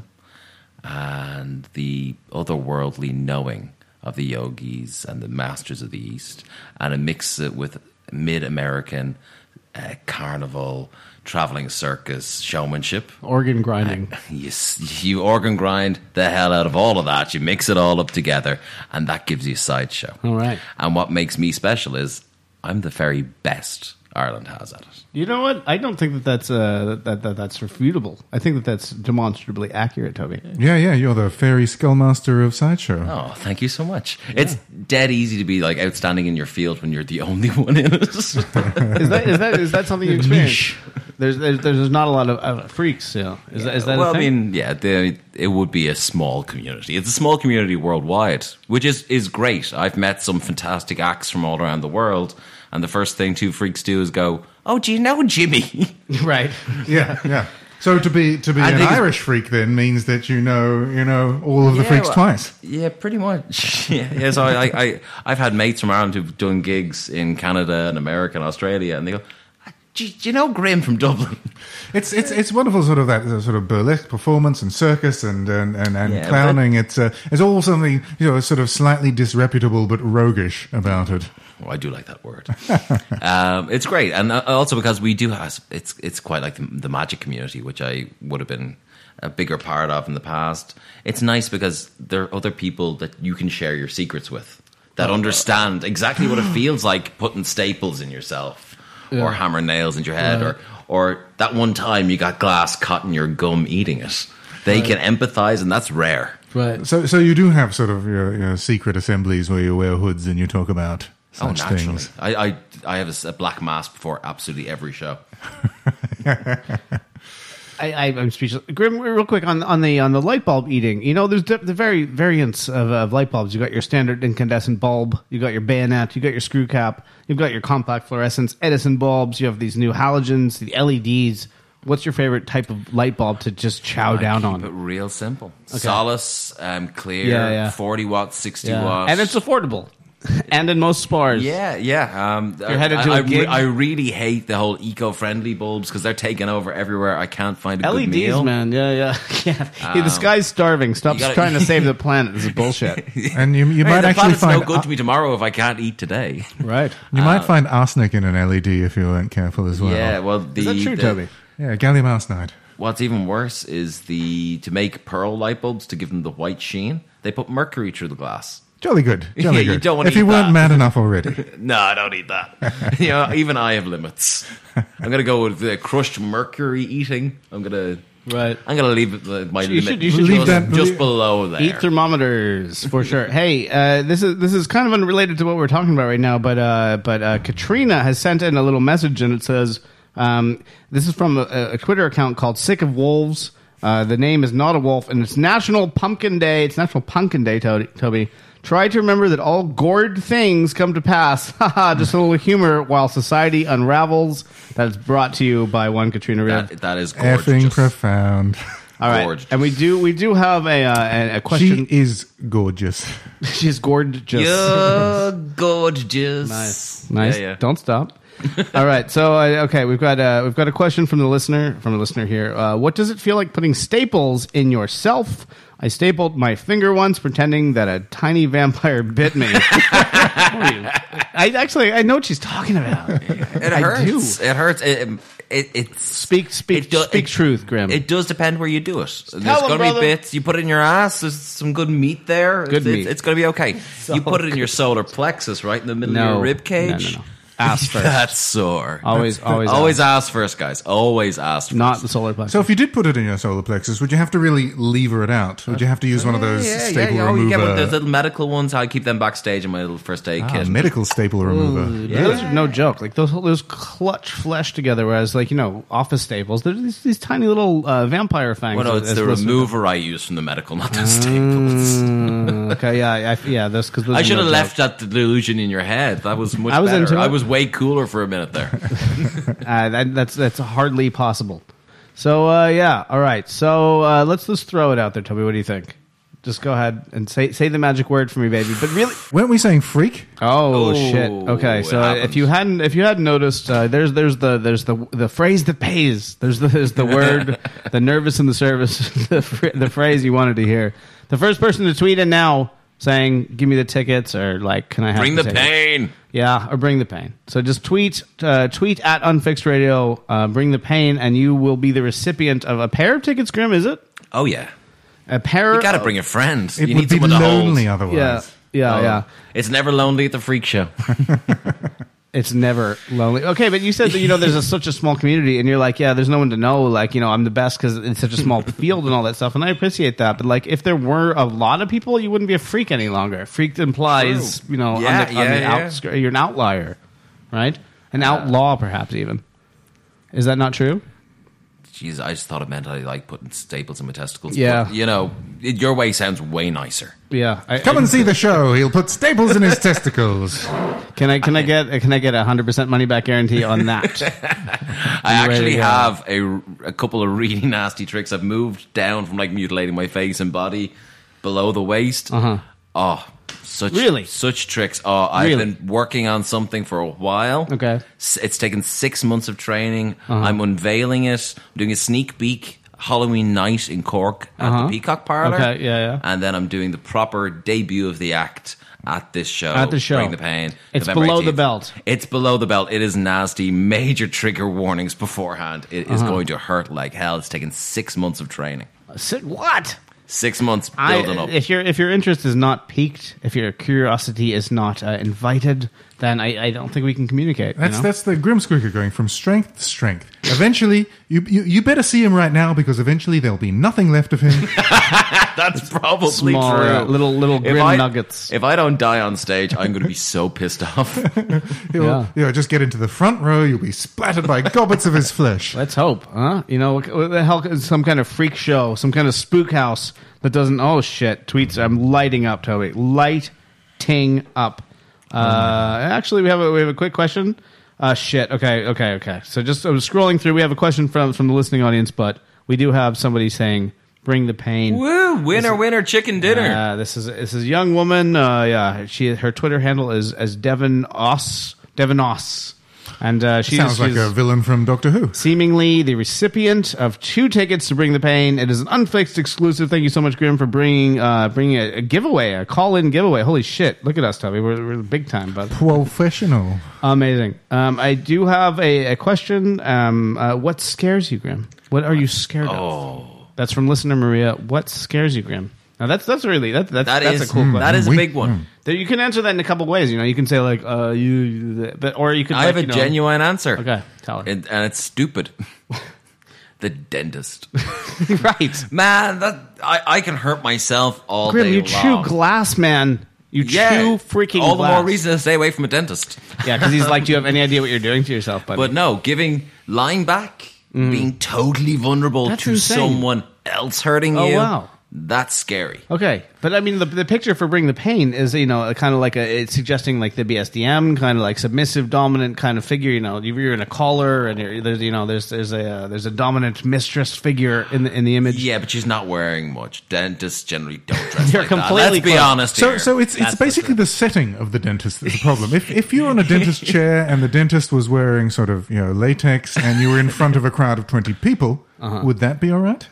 and the otherworldly knowing of the yogis and the masters of the East, and it mixes it with mid-American carnival, traveling circus, showmanship. Organ grinding. You organ grind the hell out of all of that. You mix it all up together, and that gives you a Sideshow. All right. And what makes me special is I'm the very best Ireland has at it. You know what? I don't think that's that's refutable. I think that's demonstrably accurate, Toby. Yeah, you're the fairy skullmaster of Sideshow. Oh, thank you so much. It's dead easy to be like outstanding in your field when you're the only one in it. Is that something you experience? There's not a lot of freaks. Is that well, a thing? I mean, it would be a small community. It's a small community worldwide, which is great. I've met some fantastic acts from all around the world, and the first thing two freaks do is go, "Oh, do you know Jimmy?" Right. Yeah. So to be an think it's- Irish freak then means that you know all of the freaks twice. Yeah, pretty much. Yeah. So I've had mates from Ireland who've done gigs in Canada and America and Australia, and they go, do you know Graham from Dublin? It's wonderful, sort of that sort of burlesque performance and circus and clowning. It's all something sort of slightly disreputable but roguish about it. Oh, I do like that word. It's great, and also because we do have it's quite like the magic community, which I would have been a bigger part of in the past. It's nice because there are other people that you can share your secrets with that understand exactly what it feels like putting staples in yourself. Or hammer nails in your head, or that one time you got glass caught in your gum eating it. They can empathize, and that's rare. Right. So you do have sort of your secret assemblies where you wear hoods and you talk about such naturally. things. I have a black mask before absolutely every show. I'm speechless. Grim, real quick on the light bulb eating. There's the very variants of light bulbs. You got your standard incandescent bulb. You got your bayonet. You got your screw cap. You've got your compact fluorescence Edison bulbs. You have these new halogens, the LEDs. What's your favorite type of light bulb to just chow down on? Keep it real simple. Solace, clear, 40 watts, 60 watts, and it's affordable. And in most spars. Yeah. You're headed to a gig? I really hate the whole eco-friendly bulbs because they're taking over everywhere. I can't find a good LEDs, meal. man. Yeah. Hey, the sky's starving. Stop trying to save the planet. This is bullshit. And you Hey, might the actually planet's find no good to me tomorrow if I can't eat today. Right. you might find arsenic in an LED if you weren't careful as well. Yeah, well, Is that true, Toby? Yeah, gallium arsenide. What's even worse is to make pearl light bulbs to give them the white sheen. They put mercury through the glass. Jolly good. Jolly You good. don't wanna if you eat weren't that. mad enough already. No, I don't eat that. Even I have limits. I'm gonna go with the crushed mercury eating. I'm gonna leave my You limit should leave that- just below there. Eat thermometers for sure. Hey, this is kind of unrelated to what we're talking about right now, but Katrina has sent in a little message, and it says this is from a Twitter account called Sick of Wolves. The name is not a wolf, and it's National Pumpkin Day. It's National Pumpkin Day, Toby. Try to remember that all gourd things come to pass. Haha, just a little humor while society unravels. That's brought to you by one Katrina Riv. That is gorgeous. Effing profound. All right, gorgeous. and we do have a question. She is gorgeous. She's gorgeous. You're gorgeous. Nice. Yeah. Don't stop. All right. So okay, we've got a question from a listener here. What does it feel like putting staples in yourself? I stapled my finger once, pretending that a tiny vampire bit me. I know what she's talking about. It hurts. It hurts. It Speak truth, Grim. It does depend where you do it. There's him, going to brother. be bits. You put it in your ass. There's some good meat there. Good meat. It's going to be okay. You put it in your solar plexus, right in the middle of your rib cage. No. Ass first. That's sore. Always ass first, guys. Always ass first. not the solar plexus. So if you did put it in your solar plexus, would you have to really lever it out? Would you have to use one of those staple Oh, you get one of those remover? little medical ones. I keep them backstage in my little first aid kit. Medical staple remover. Those are no joke. Like those clutch flesh together. Whereas, like, you know, office staples, they're these tiny little vampire fangs. Well, no, it's as the opposed to- remover I use from the medical, not the staples. Okay, yeah. That's because I should have left that delusion in your head. That was much I was better. into it. I was way cooler for a minute there. That's hardly possible. So all right. So let's throw it out there, Toby. What do you think? Just go ahead and say the magic word for me, baby. But really, Weren't we saying freak? oh shit. Okay, it so happens. if you hadn't noticed, there's the phrase that pays. There's the word, the nervous in the service, the phrase you wanted to hear. The first person to tweet in now saying, "Give me the tickets," or like, "Can I have Bring the the tickets?" pain. Yeah, or bring the pain. So just tweet at Unfixed Radio, bring the pain, and you will be the recipient of a pair of tickets. Grim, is it? Oh yeah, A pair. you got to of- bring a friend. It You would need be someone to lonely hold. otherwise. Yeah. It's never lonely at the freak show. It's never lonely. Okay, but you said that, you know, there's such a small community, and you're like, yeah, there's no one to know. Like, you know, I'm the best because it's such a small field and all that stuff, and I appreciate that. But like, if there were a lot of people, you wouldn't be a freak any longer. Freak implies, True. you know, Yeah, on the yeah. outskirts, you're an outlier, right? An outlaw, perhaps even. Is that not true? Jeez, I just thought it meant I like putting staples in my testicles. Yeah. But, you know, your way sounds way nicer. Yeah. Come and see the show. He'll put staples in his testicles. Can I get a 100% money back guarantee on that? I ready actually to go? have a couple of really nasty tricks. I've moved down from like mutilating my face and body below the waist. Uh-huh. Oh, such tricks. Oh, I've Really? been working on something for a while. Okay. It's taken 6 months of training. Uh-huh. I'm unveiling it. I'm doing a sneak peek Halloween night in Cork at the Peacock Parlour. Okay, yeah. And then I'm doing the proper debut of the act at this show. At the show. Bring the Pain. It's November below the 18th. belt. It's below the belt. It is nasty. Major trigger warnings beforehand. It is going to hurt like hell. It's taken 6 months of training. What? 6 months building up. If your interest is not piqued, if your curiosity is not invited, then I don't think we can communicate. That's the Grim Squeaker going from strength to strength. Eventually, you better see him right now because eventually there'll be nothing left of him. That's probably Small, true. little grim nuggets. If I don't die on stage, I'm going to be so pissed off. He'll just get into the front row. You'll be splattered by gobbets of his flesh. Let's hope, huh? You know, what the hell is some kind of freak show, some kind of spook house that doesn't. Oh shit! Tweets. I'm lighting up, Toby. Lighting up. Actually, we have a quick question. Shit. Okay. So just I was scrolling through. We have a question from the listening audience, but we do have somebody saying, "Bring the pain." Woo! Winner, chicken dinner. This is a young woman. Her Twitter handle is as Devon Oss, and Sounds like a villain from Doctor Who. seemingly the recipient of 2 tickets to Bring the Pain. It is an Unfixed exclusive. Thank you so much, Grim, for bringing a giveaway, a call-in giveaway. Holy shit! Look at us, Toby. We're big time, bud. Professional. Amazing. I do have a question. What scares you, Grim? What are you scared of? That's from listener Maria. What scares you, Grim? Now that's a cool question. That is a big one. You can answer that in a couple ways. You know, you can say like or you could. I have a genuine answer. Okay, tell her. And it's stupid. The dentist. Right, Man, I can hurt myself all Grim. day You long. chew glass, man. You chew freaking all glass. the more reason to stay away from a dentist. Yeah, because he's like, do you have any idea what you're doing to yourself, buddy? But no, lying back, being totally vulnerable That's to insane. someone else hurting Oh, you. wow. That's scary. Okay, but I mean, the picture for Bring the Pain is, you know, kind of like it's suggesting like the BSDM kind of like submissive, dominant kind of figure. You know, you're in a collar, and there's a dominant mistress figure in the image. Yeah, but she's not wearing much. Dentists generally don't dress They're like that. completely Let's be close. honest here. So it's basically the setting of the dentist that's the problem. If you're on a dentist chair and the dentist was wearing sort of, you know, latex and you were in front of a crowd of 20 people, would that be all right?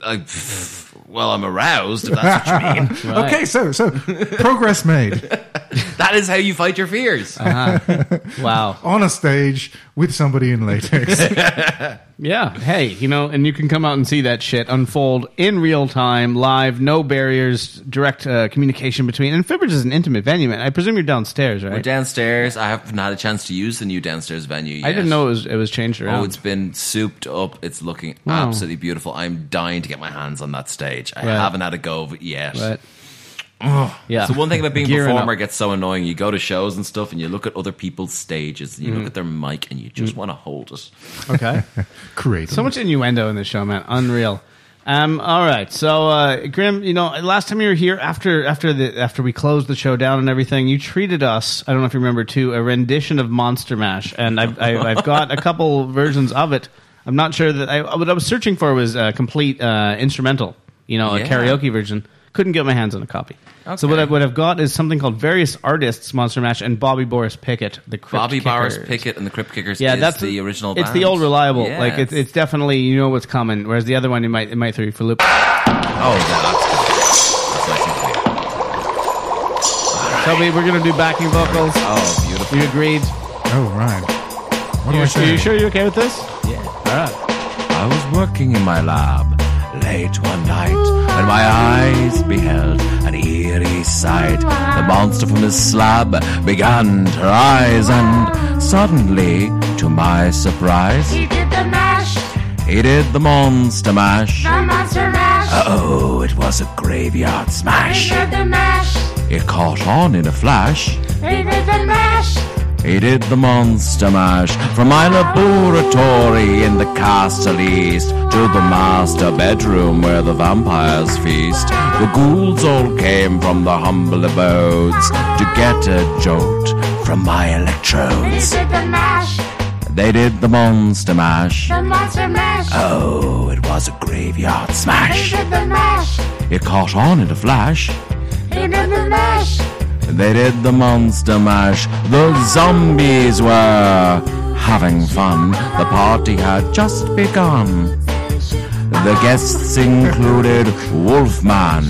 Well, I'm aroused, if that's what you mean. Right. Okay, so progress made That is how you fight your fears. Wow. on a stage with somebody in latex. Yeah. Hey, you know, and you can come out and see that shit unfold in real time, live, no barriers, direct communication between. And Fibbers is an intimate venue, man. I presume you're downstairs, right? We're downstairs. I haven't had a chance to use the new downstairs venue yet. I didn't know it was changed around. Oh, it's been souped up. It's looking Wow. absolutely beautiful. I'm dying to get my hands on that stage. I Right. haven't had a go of it yet. Right. Yeah. So one thing about being a Gearing performer up. gets so annoying. You go to shows and stuff and you look at other people's stages and you look at their mic and you just want to hold it. Okay. Creative. So much innuendo in this show, man. Unreal. All right. So, Grim, you know, last time you were here after we closed the show down and everything, you treated us, I don't know if you remember, to a rendition of Monster Mash. And I've got a couple versions of it. I'm not sure that what I was searching for was a complete instrumental, you know, a Yeah. karaoke version. Couldn't get my hands on a copy. Okay. So what I've got is something called Various Artists Monster Mash and Bobby Boris Pickett, the Crypt Bobby Boris Kickers. Pickett and the Crypt Kickers Yeah, is that's the original It's band. the old reliable. Yeah, Like it's definitely, you know what's coming. Whereas the other one, it might throw you for a loop. Oh, yeah, that's good. That's nice and clean. Toby, we're gonna do backing vocals. Oh, beautiful. You agreed? Oh, right. What do I Are say? you sure you're okay with this? Yeah. All right. I was working in my lab late one night when my eyes beheld an eerie sight. The monster from his slab began to rise, and suddenly, to my surprise, He did the mash, he did the monster mash. the monster mash. Oh, it was a graveyard He smash. did the mash, It caught on in a flash. he did the mash. He did the monster mash from my laboratory in the castle east to the master bedroom where the vampires feast. The ghouls all came from the humble abodes to get a jolt from my He electrodes. did the mash, They did the monster mash. the monster mash. Oh, it was a graveyard He smash. did the mash, It caught on in a flash. he did the mash. They did the monster mash. The zombies were having fun. The party had just begun. The guests included Wolfman,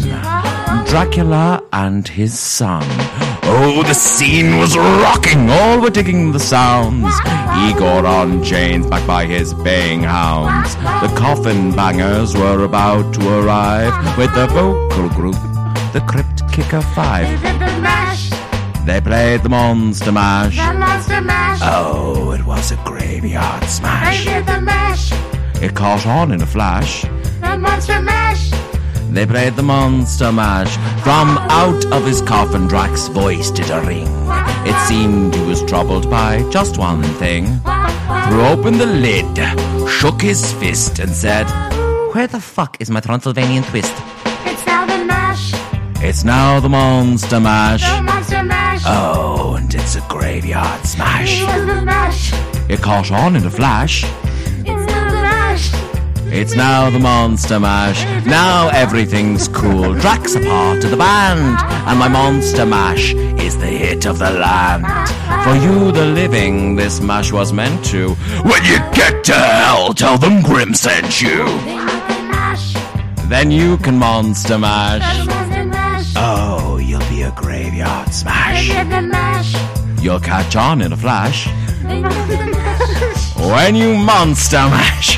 Dracula, and his son. Oh, the scene was rocking. All were digging the sounds. Igor on chains, backed by his baying hounds. The coffin bangers were about to arrive with the vocal group, the Crypt Kicker 5. He did the mash, They played the monster mash. the monster mash. Oh, it was a graveyard He smash. did the mash, It caught on in a flash. the monster mash. They played the monster mash. From out of his coffin, Drax's voice did a ring. It seemed he was troubled by just one thing. Threw open the lid, shook his fist, and said, "Where the fuck is my Transylvanian twist?" It's now the mash, It's now the monster mash. the monster mash. Oh, and it's a graveyard smash. It was the mash, It caught on in a flash. it's now the mash. It's now the monster mash. Now everything's cool. Drax a part of the band, and my monster mash is the hit of the land. For you, the living, this mash was meant to. When you get to hell, tell them Grim sent you. They did the mash, Then you can monster the mash. monster mash. Oh, you'll be a graveyard They smash. did the mash, You'll catch on in a flash. they did the mash. When you monster mash.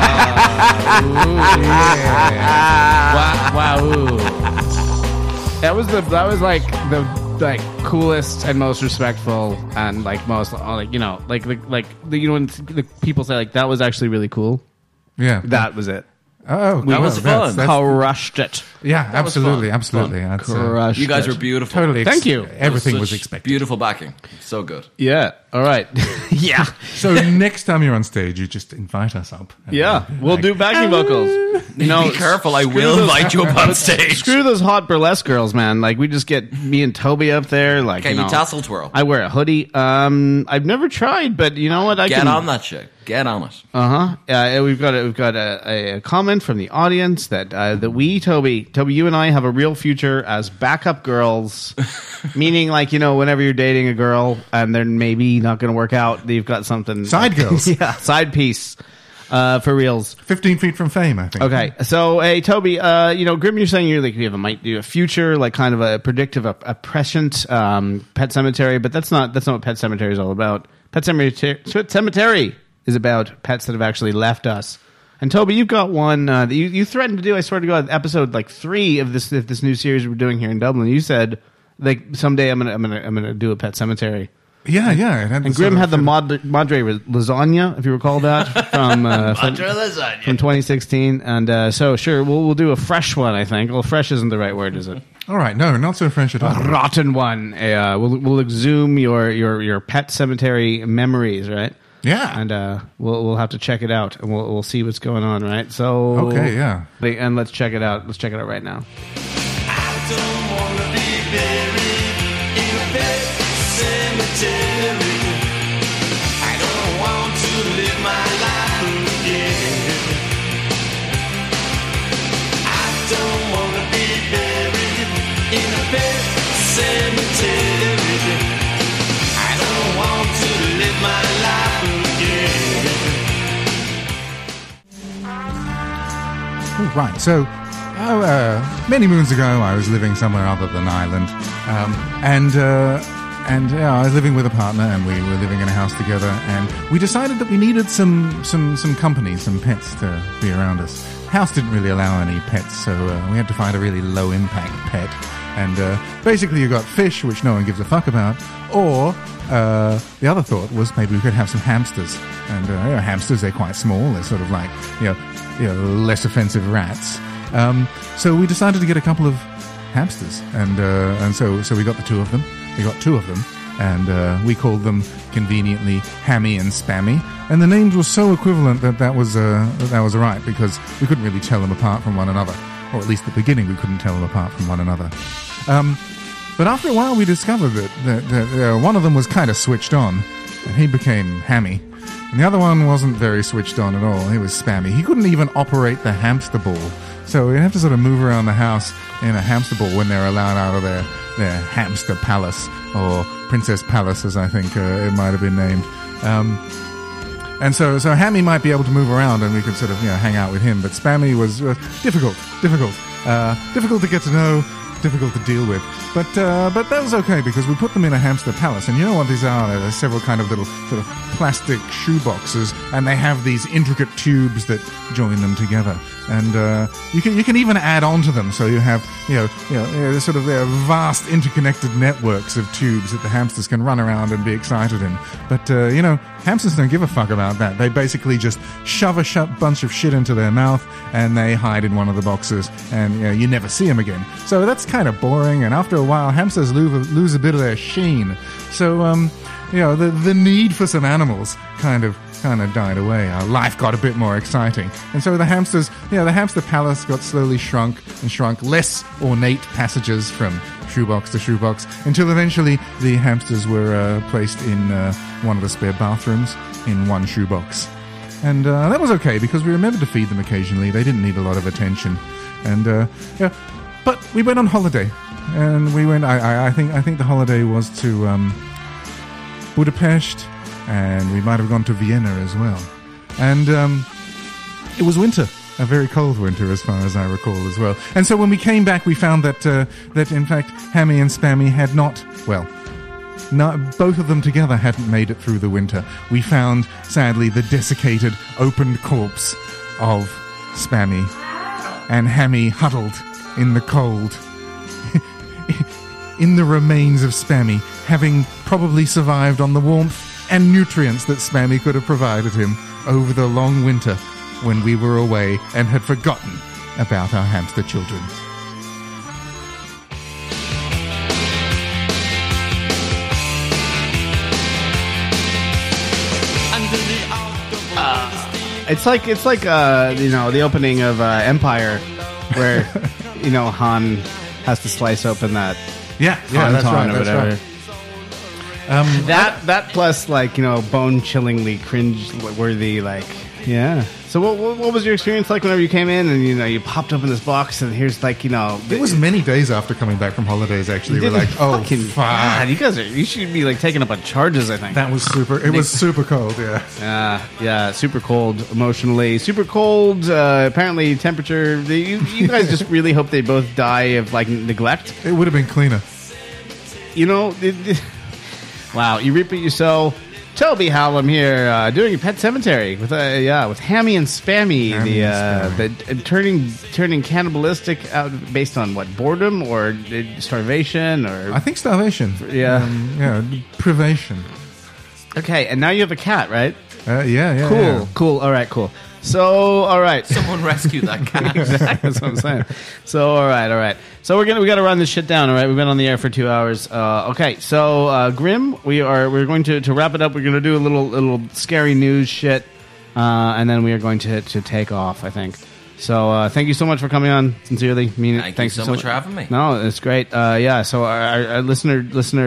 Wow. That was like the coolest and most respectful and like most like you know when the people say like that was actually really cool. Yeah. That was it. Oh, That was fun. Crushed it. Yeah, That was absolutely, fun. absolutely. That's, Crushed You guys it. were beautiful. totally. Thank you. Everything was Such expected. Beautiful backing. So good. Yeah. All right. Yeah. So next time you're on stage, you just invite us up. And Yeah. We'll do backing vocals. You know, Be careful, I screw will those- invite you up on stage. Screw those hot burlesque girls, man. Like we just get me and Toby up there. Like Can you you know, tassel twirl? I wear a hoodie. I've never tried, but you know what? I Get can on that shit. Get on it. We've got a comment from the audience that we Toby, you and I have a real future as backup girls, meaning like you know whenever you're dating a girl and they're maybe not going to work out, you've got something Side girls. yeah, side piece for reals. 15 feet from fame, I think. Okay, so hey Toby, you know Grim, you're saying you might do a future like kind of a predictive, a prescient Pet Cemetery, but that's not what Pet Cemetery is all about. Pet Cemetery is about pets that have actually left us. And Toby, you've got one that you threatened to do. I swear to God, episode like 3 of this new series we're doing here in Dublin. You said like someday I'm gonna do a pet cemetery. Yeah. And Grim had the Madre lasagna, if you recall that from from 2016. And so sure, we'll do a fresh one. I think. Well, fresh isn't the right word, is it? All right, no, not so fresh at all. A rotten one. We'll exhume your pet cemetery memories, right? Yeah, and we'll have to check it out, and we'll see what's going on, right? So okay, yeah, and let's check it out. Let's check it out right now. I don't wanna be buried in a pet cemetery. I don't want to live my life again. I don't wanna be buried in a pet cemetery. I don't want to live my life. Right, so many moons ago I was living somewhere other than Ireland, and I was living with a partner, and we were living in a house together, and we decided that we needed some company, some pets to be around us. House didn't really allow any pets, so we had to find a really low impact pet, and basically you got fish, which no one gives a fuck about, or the other thought was maybe we could have some hamsters, and hamsters, they're quite small, they're sort of like less offensive rats. So we decided to get a couple of hamsters, and so we got the two of them. We got 2 of them, and we called them conveniently Hammy and Spammy. And the names were so equivalent that was right, because we couldn't really tell them apart from one another, or at least at the beginning we couldn't tell them apart from one another. But after a while we discovered that one of them was kind of switched on, and he became Hammy. And the other one wasn't very switched on at all. He was Spammy. He couldn't even operate the hamster ball. So we'd have to sort of move around the house in a hamster ball when they're allowed out of their hamster palace, or Princess Palace, as I think it might have been named. And so Hammy might be able to move around, and we could sort of hang out with him. But Spammy was difficult to get to know, difficult to deal with. But that was okay, because we put them in a hamster palace, and you know what these are? They're several kind of little sort of plastic shoe boxes, and they have these intricate tubes that join them together. And you can even add on to them, so you have sort of vast interconnected networks of tubes that the hamsters can run around and be excited in. But hamsters don't give a fuck about that. They basically just shove a bunch of shit into their mouth, and they hide in one of the boxes, and you never see them again. So that's kind of boring, and after a while, hamsters lose a bit of their sheen. So the need for some animals kind of died away. Our life got a bit more exciting, and so the hamsters, the hamster palace got slowly shrunk, less ornate passages from shoebox to shoebox, until eventually the hamsters were placed in one of the spare bathrooms in one shoebox. And that was okay, because we remembered to feed them occasionally. They didn't need a lot of attention, and but we went on holiday, and we went. I think the holiday was to Budapest, and we might have gone to Vienna as well. And it was winter, a very cold winter as far as I recall as well. And so when we came back, we found that in fact Hammy and Spammy had not, both of them together hadn't made it through the winter. We found, sadly, the desiccated, opened corpse of Spammy, and Hammy huddled in the cold in the remains of Spammy, having probably survived on the warmth and nutrients that Spammy could have provided him over the long winter when we were away and had forgotten about our hamster children. It's like the opening of Empire, where Han has to slice open that that's whatever. right. That plus bone-chillingly cringe-worthy So what was your experience like whenever you came in and you popped open this box and here's it was many days after coming back from holidays. Actually, we're like, oh fuck, God, you should be taking up on charges. I think that was super. It was super cold. Yeah, super cold emotionally, super cold. Apparently, temperature. You guys just really hope they both die of neglect. It would have been cleaner. Wow, you reap what you sow. Toby Hallam here, doing Pet Cemetery with Hammy and Spammy, the turning cannibalistic out based on what, boredom or starvation or I think starvation. Privation. Okay, and now you have a cat, right? Yeah. Cool. All right, cool. So, all right. Someone rescue that cat. Exactly, that's what I'm saying. So, all right. So we got to run this shit down. All right, we've been on the air for 2 hours. Okay, so Grim, we're going to wrap it up. We're going to do a little scary news shit, and then we are going to take off, I think. So thank you so much for coming on. Sincerely, mean it. Thanks so much for having me. No, it's great. So our listener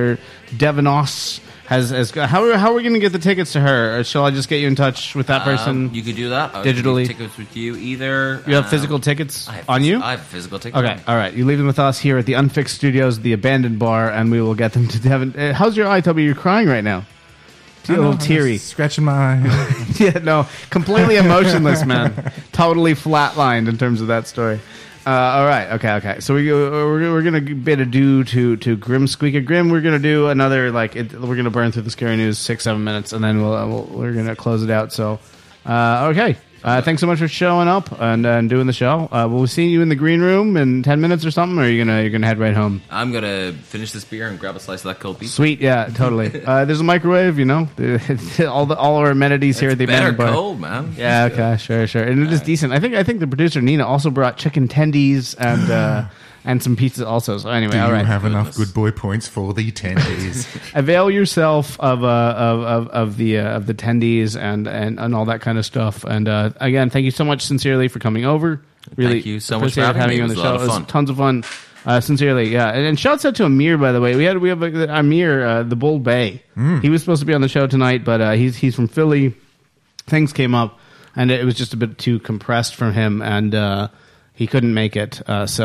Devanos has how are we going to get the tickets to her? Or shall I just get you in touch with that person? You could do that digitally. Tickets with you either. You have physical tickets on you? I have physical tickets. Okay, all right. You leave them with us here at the Unfixed Studios, the abandoned bar, and we will get them to Devin. How's your eye, Toby? You're crying right now. A little teary. Scratching my eye. Yeah, no, completely emotionless, man. Totally flatlined in terms of that story. All right, okay. So we're gonna bid adieu to Grim Squeaker. Grim, we're gonna do another we're gonna burn through the scary news 6-7 minutes, and then we're gonna close it out. So, okay. Thanks so much for showing up and doing the show. We'll see you in the green room in 10 minutes or something, or you're gonna head right home. I'm gonna finish this beer and grab a slice of that cold beef. Sweet, yeah, totally. There's a microwave, all our amenities here at the abandoned bar. Cold, man. Yeah, okay, sure, and it is decent. I think the producer Nina also brought chicken tendies and some pizza also. So anyway, all right. Do you have enough good boy points for the tendies? Avail yourself of the tendies and all that kind of stuff. And again, thank you so much, sincerely, for coming over. Really, thank you so much for having me. you on the show. A lot of fun. It was tons of fun. Sincerely, yeah. And shouts out to Amir, by the way. We have Amir, the Bull Bay. He was supposed to be on the show tonight, but he's from Philly. Things came up, and it was just a bit too compressed for him, and he couldn't make it.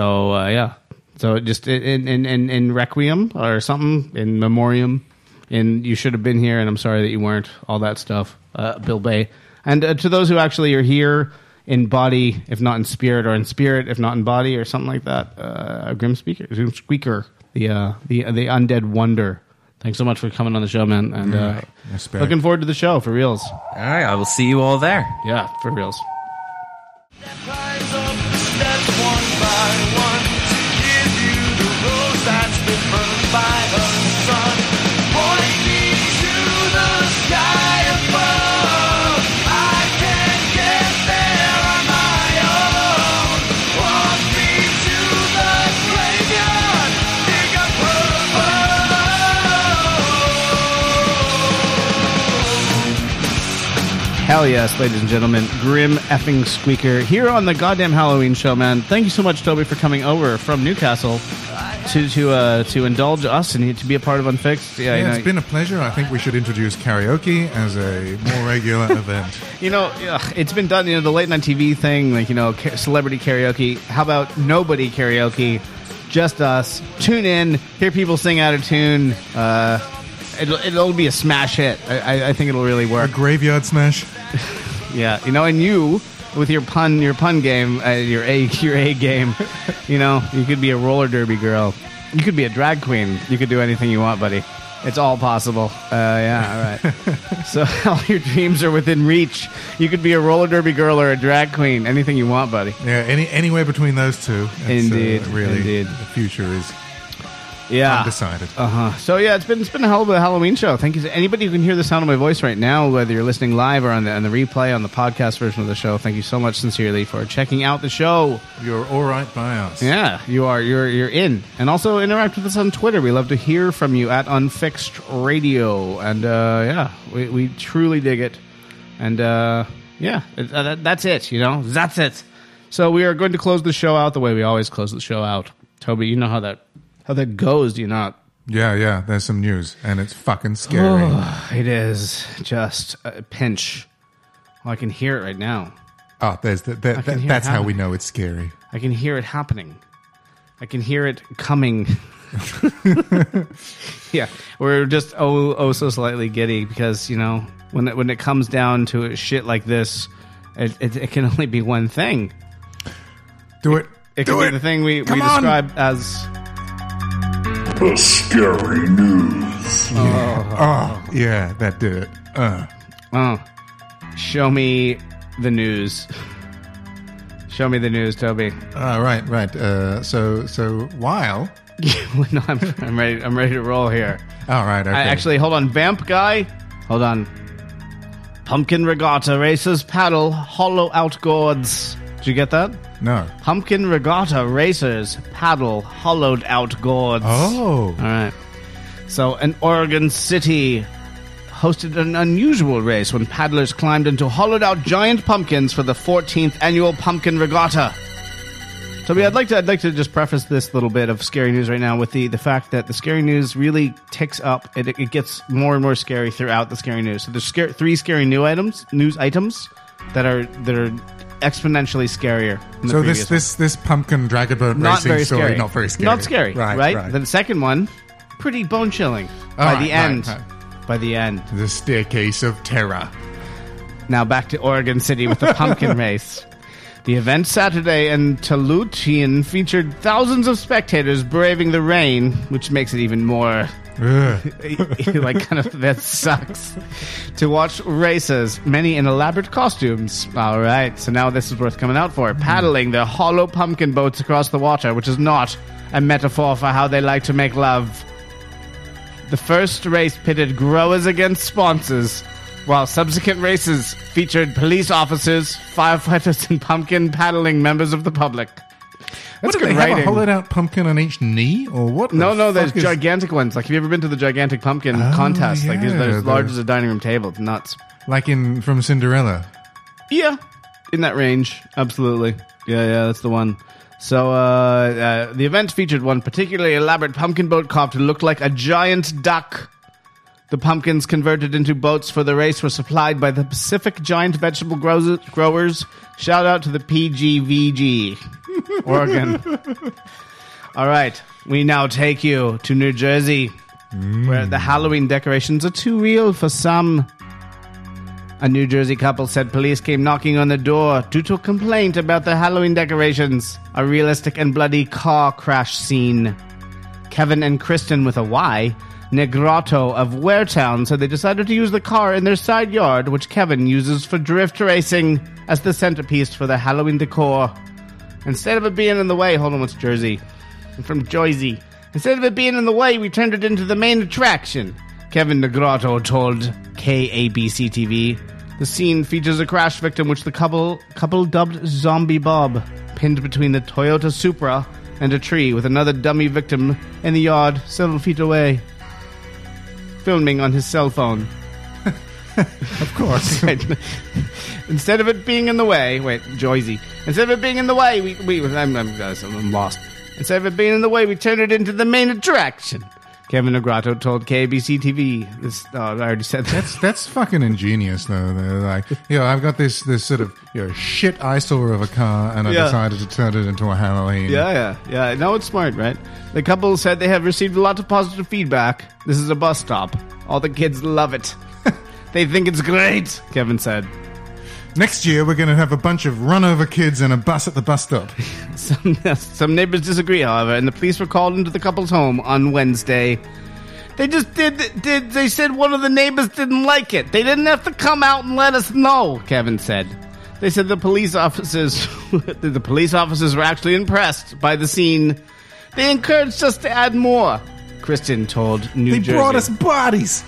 So just in Requiem or something, in Memoriam, you should have been here, and I'm sorry that you weren't. All that stuff, Bill Bay. And to those who actually are here in body, if not in spirit, or in spirit, if not in body, or something like that, Grim Squeaker, the undead wonder. Thanks so much for coming on the show, man. And looking forward to the show, for reals. All right, I will see you all there. Yeah, for reals. Hell yes, ladies and gentlemen. Grim effing Squeaker here on the goddamn Halloween show, man. Thank you so much, Toby, for coming over from Newcastle to indulge us and to be a part of Unfixed. Yeah, it's been a pleasure. I think we should introduce karaoke as a more regular event. It's been done, the late night TV thing, celebrity karaoke. How about nobody karaoke? Just us. Tune in, hear people sing out of tune. It'll be a smash hit. I think it'll really work. A graveyard smash. Yeah, and you with your pun game, your A game. You could be a roller derby girl. You could be a drag queen. You could do anything you want, buddy. It's all possible. All right. So all your dreams are within reach. You could be a roller derby girl or a drag queen. Anything you want, buddy. Yeah, anywhere between those two. Indeed, really, the future is. Yeah, undecided. So yeah, it's been a hell of a Halloween show. Thank you to anybody who can hear the sound of my voice right now, whether you're listening live or on the replay on the podcast version of the show. Thank you so much, sincerely, for checking out the show. You're all right by us. Yeah, you are. You're in, and also interact with us on Twitter. We love to hear from you at Unfixed Radio, and we truly dig it. And that's it. That's it. So we are going to close the show out the way we always close the show out. Toby, you know how that goes, do you not? Yeah, there's some news, and it's fucking scary. It is just a pinch. Well, I can hear it right now. Oh, that's how we know it's scary. I can hear it happening. I can hear it coming. Yeah, we're just so slightly giddy because, when it comes down to a shit like this, it can only be one thing. Do it. It can be the thing we describe as... the scary news. Oh, yeah, that did it. Oh, show me the news. Show me the news, Toby. Right. So while... No, I'm ready. I'm ready to roll here. All right. Okay. Actually, hold on, Vamp guy. Hold on. Pumpkin regatta racers paddle hollow out gourds. Did you get that? No. Pumpkin regatta racers paddle hollowed out gourds. Oh. All right. So, an Oregon City hosted an unusual race when paddlers climbed into hollowed out giant pumpkins for the 14th annual Pumpkin Regatta. Toby, I'd like to just preface this little bit of scary news right now with the fact that the scary news really ticks up. It gets more and more scary throughout the scary news. So there's three scary news items that are exponentially scarier. Than So the this pumpkin dragon boat racing story not very scary. Not scary, right? Right. The second one, pretty bone chilling. By the end. The staircase of terror. Now back to Oregon City with the pumpkin race. The event Saturday in Tulutian featured thousands of spectators braving the rain, which makes it even more that sucks. To watch races, many in elaborate costumes. All right, so now this is worth coming out for. Paddling their hollow pumpkin boats across the water, which is not a metaphor for how they like to make love. The first race pitted growers against sponsors, while subsequent races featured police officers, firefighters, and pumpkin paddling members of the public. That's good. They have a hollowed out pumpkin on each knee, or what? No, there's gigantic ones. Like, have you ever been to the gigantic pumpkin contest? Yeah, like, they're as large as a dining room table. It's nuts. Like from Cinderella. Yeah, in that range, absolutely. Yeah, that's the one. So, the event featured one particularly elaborate pumpkin boat craft who looked like a giant duck. The pumpkins converted into boats for the race were supplied by the Pacific Giant Vegetable Growers. Shout out to the PGVG, Oregon. All right, we now take you to New Jersey, where the Halloween decorations are too real for some. A New Jersey couple said police came knocking on the door due to a complaint about the Halloween decorations, a realistic and bloody car crash scene. Kevin and Kristen with a Y, Negrato of Waretown, said they decided to use the car in their side yard, which Kevin uses for drift racing, as the centerpiece for the Halloween decor. Instead of it being in the way, hold on, what's Jersey? I'm from Jersey. Instead of it being in the way, we turned it into the main attraction, Kevin Negrato told KABC-TV. The scene features a crash victim, which the couple dubbed Zombie Bob, pinned between the Toyota Supra and a tree, with another dummy victim in the yard several feet away, filming on his cell phone. Of course. Right. Instead of it being in the way, Joyzy. Instead of it being in the way, I'm lost. Instead of it being in the way, we turned it into the main attraction, Kevin Negrato told KABC-TV. I already said that. That's fucking ingenious, though. They're like, I've got this sort of shit eyesore of a car, and I decided to turn it into a Halloween. Yeah. No, it's smart, right? The couple said they have received a lot of positive feedback. This is a bus stop. All the kids love it. They think it's great, Kevin said. Next year, we're going to have a bunch of run-over kids and a bus at the bus stop. Some neighbors disagree, however, and the police were called into the couple's home on Wednesday. They just they said one of the neighbors didn't like it. They didn't have to come out and let us know, Kevin said. They said the police officers were actually impressed by the scene. They encouraged us to add more, Kristen told New Jersey. They brought us bodies.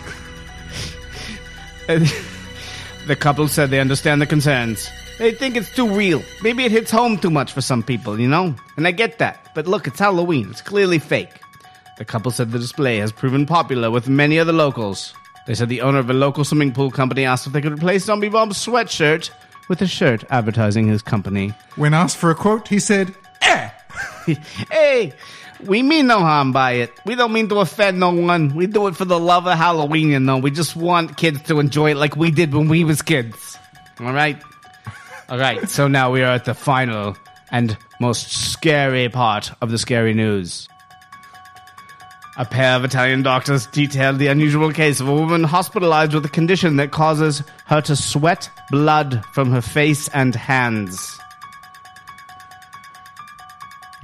The couple said they understand the concerns. They think it's too real. Maybe it hits home too much for some people, And I get that. But look, it's Halloween. It's clearly fake. The couple said the display has proven popular with many other locals. They said the owner of a local swimming pool company asked if they could replace Zombie Bob's sweatshirt with a shirt advertising his company. When asked for a quote, he said, Hey, we mean no harm by it. We don't mean to offend no one. We do it for the love of Halloween, We just want kids to enjoy it like we did when we was kids. All right? All right, so now we are at the final and most scary part of the scary news. A pair of Italian doctors detailed the unusual case of a woman hospitalized with a condition that causes her to sweat blood from her face and hands. Yes?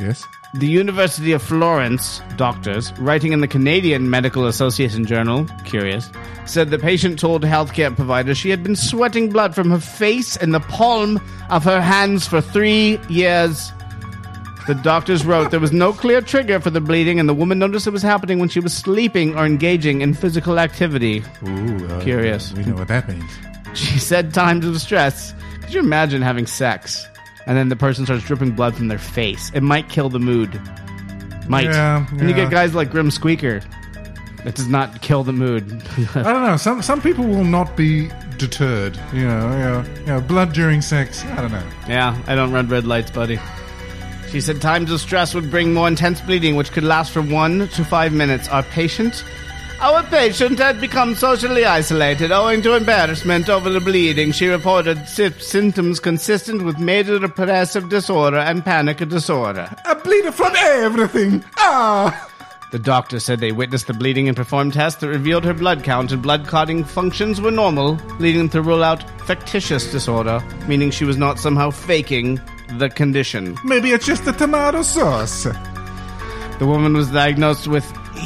The University of Florence doctors, writing in the Canadian Medical Association Journal, curious, said the patient told healthcare providers she had been sweating blood from her face and the palm of her hands for 3 years. The doctors wrote there was no clear trigger for the bleeding, and the woman noticed it was happening when she was sleeping or engaging in physical activity. Ooh, Curious. We know what that means. She said times of stress. Could you imagine having sex and then the person starts dripping blood from their face? It might kill the mood. Might. Yeah, And you yeah. get guys like Grim Squeaker. It does not kill the mood. I don't know. Some people will not be deterred. Blood during sex. I don't know. Yeah, I don't run red lights, buddy. She said times of stress would bring more intense bleeding, which could last from 1 to 5 minutes. Our patient had become socially isolated owing to embarrassment over the bleeding. She reported symptoms consistent with major depressive disorder and panic disorder. I bleed from everything. Ah! The doctor said they witnessed the bleeding and performed tests that revealed her blood count and blood clotting functions were normal, leading them to rule out factitious disorder, meaning she was not somehow faking the condition. Maybe it's just the tomato sauce. The woman was diagnosed with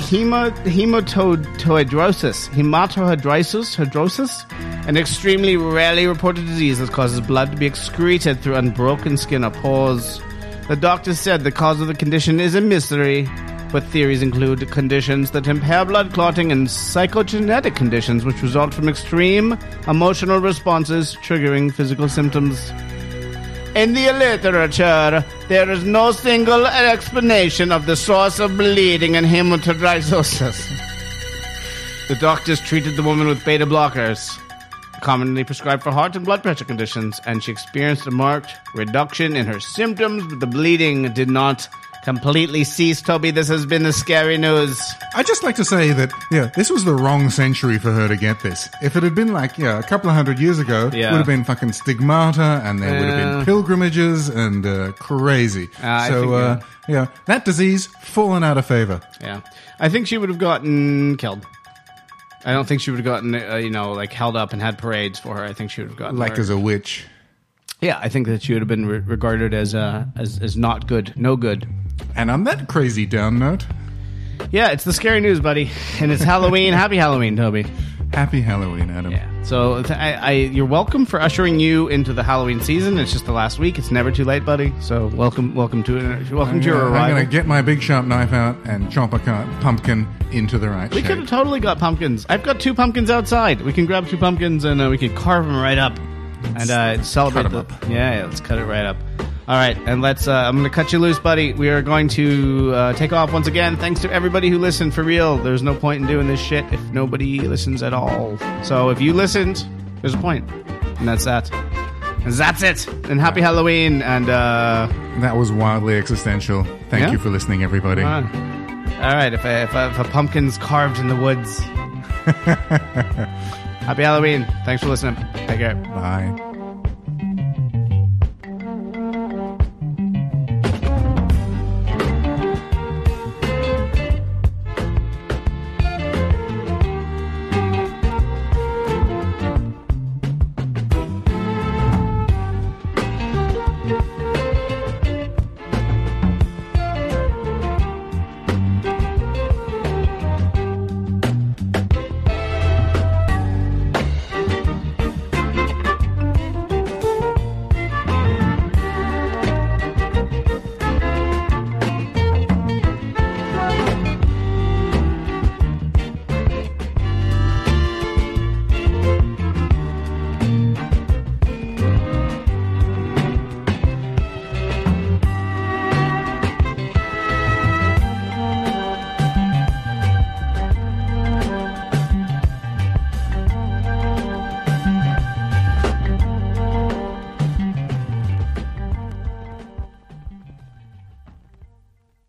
hematohydrosis, an extremely rarely reported disease that causes blood to be excreted through unbroken skin or pores. The doctor said the cause of the condition is a mystery, but theories include conditions that impair blood clotting and psychogenetic conditions which result from extreme emotional responses triggering physical symptoms. In the literature, there is no single explanation of the source of bleeding and hematohydrosis. The doctors treated the woman with beta blockers, commonly prescribed for heart and blood pressure conditions, and she experienced a marked reduction in her symptoms, but the bleeding did not completely cease. Toby, this has been the scary news. I'd just like to say that, this was the wrong century for her to get this. If it had been a couple of 100 years ago, it would have been fucking stigmata, and there would have been pilgrimages and crazy. That disease fallen out of favor. Yeah. I think she would have gotten killed. I don't think she would have gotten, held up and had parades for her. I think she would have gotten Like murdered. as a witch. Yeah, I think that she would have been regarded as not good, no good. And on that crazy down note... Yeah, it's the scary news, buddy. And it's Halloween. Happy Halloween, Toby. Happy Halloween, Adam. Yeah. So you're welcome for ushering you into the Halloween season. It's just the last week. It's never too late, buddy. So welcome to it. Welcome to your arrival. I'm going to get my big sharp knife out and chop a pumpkin into the right We shape. could have totally got pumpkins. I've got 2 pumpkins outside. We can grab 2 pumpkins and we can carve them right up and celebrate. cut 'em up. Yeah, let's cut it right up. All right, and let's. I'm going to cut you loose, buddy. We are going to take off once again. Thanks to everybody who listened. For real, there's no point in doing this shit if nobody listens at all. So if you listened, there's a point, and that's that. And that's it. And happy Halloween. And that was wildly existential. Thank you for listening, everybody. All right. If a pumpkin's carved in the woods. Happy Halloween. Thanks for listening. Take care. Bye.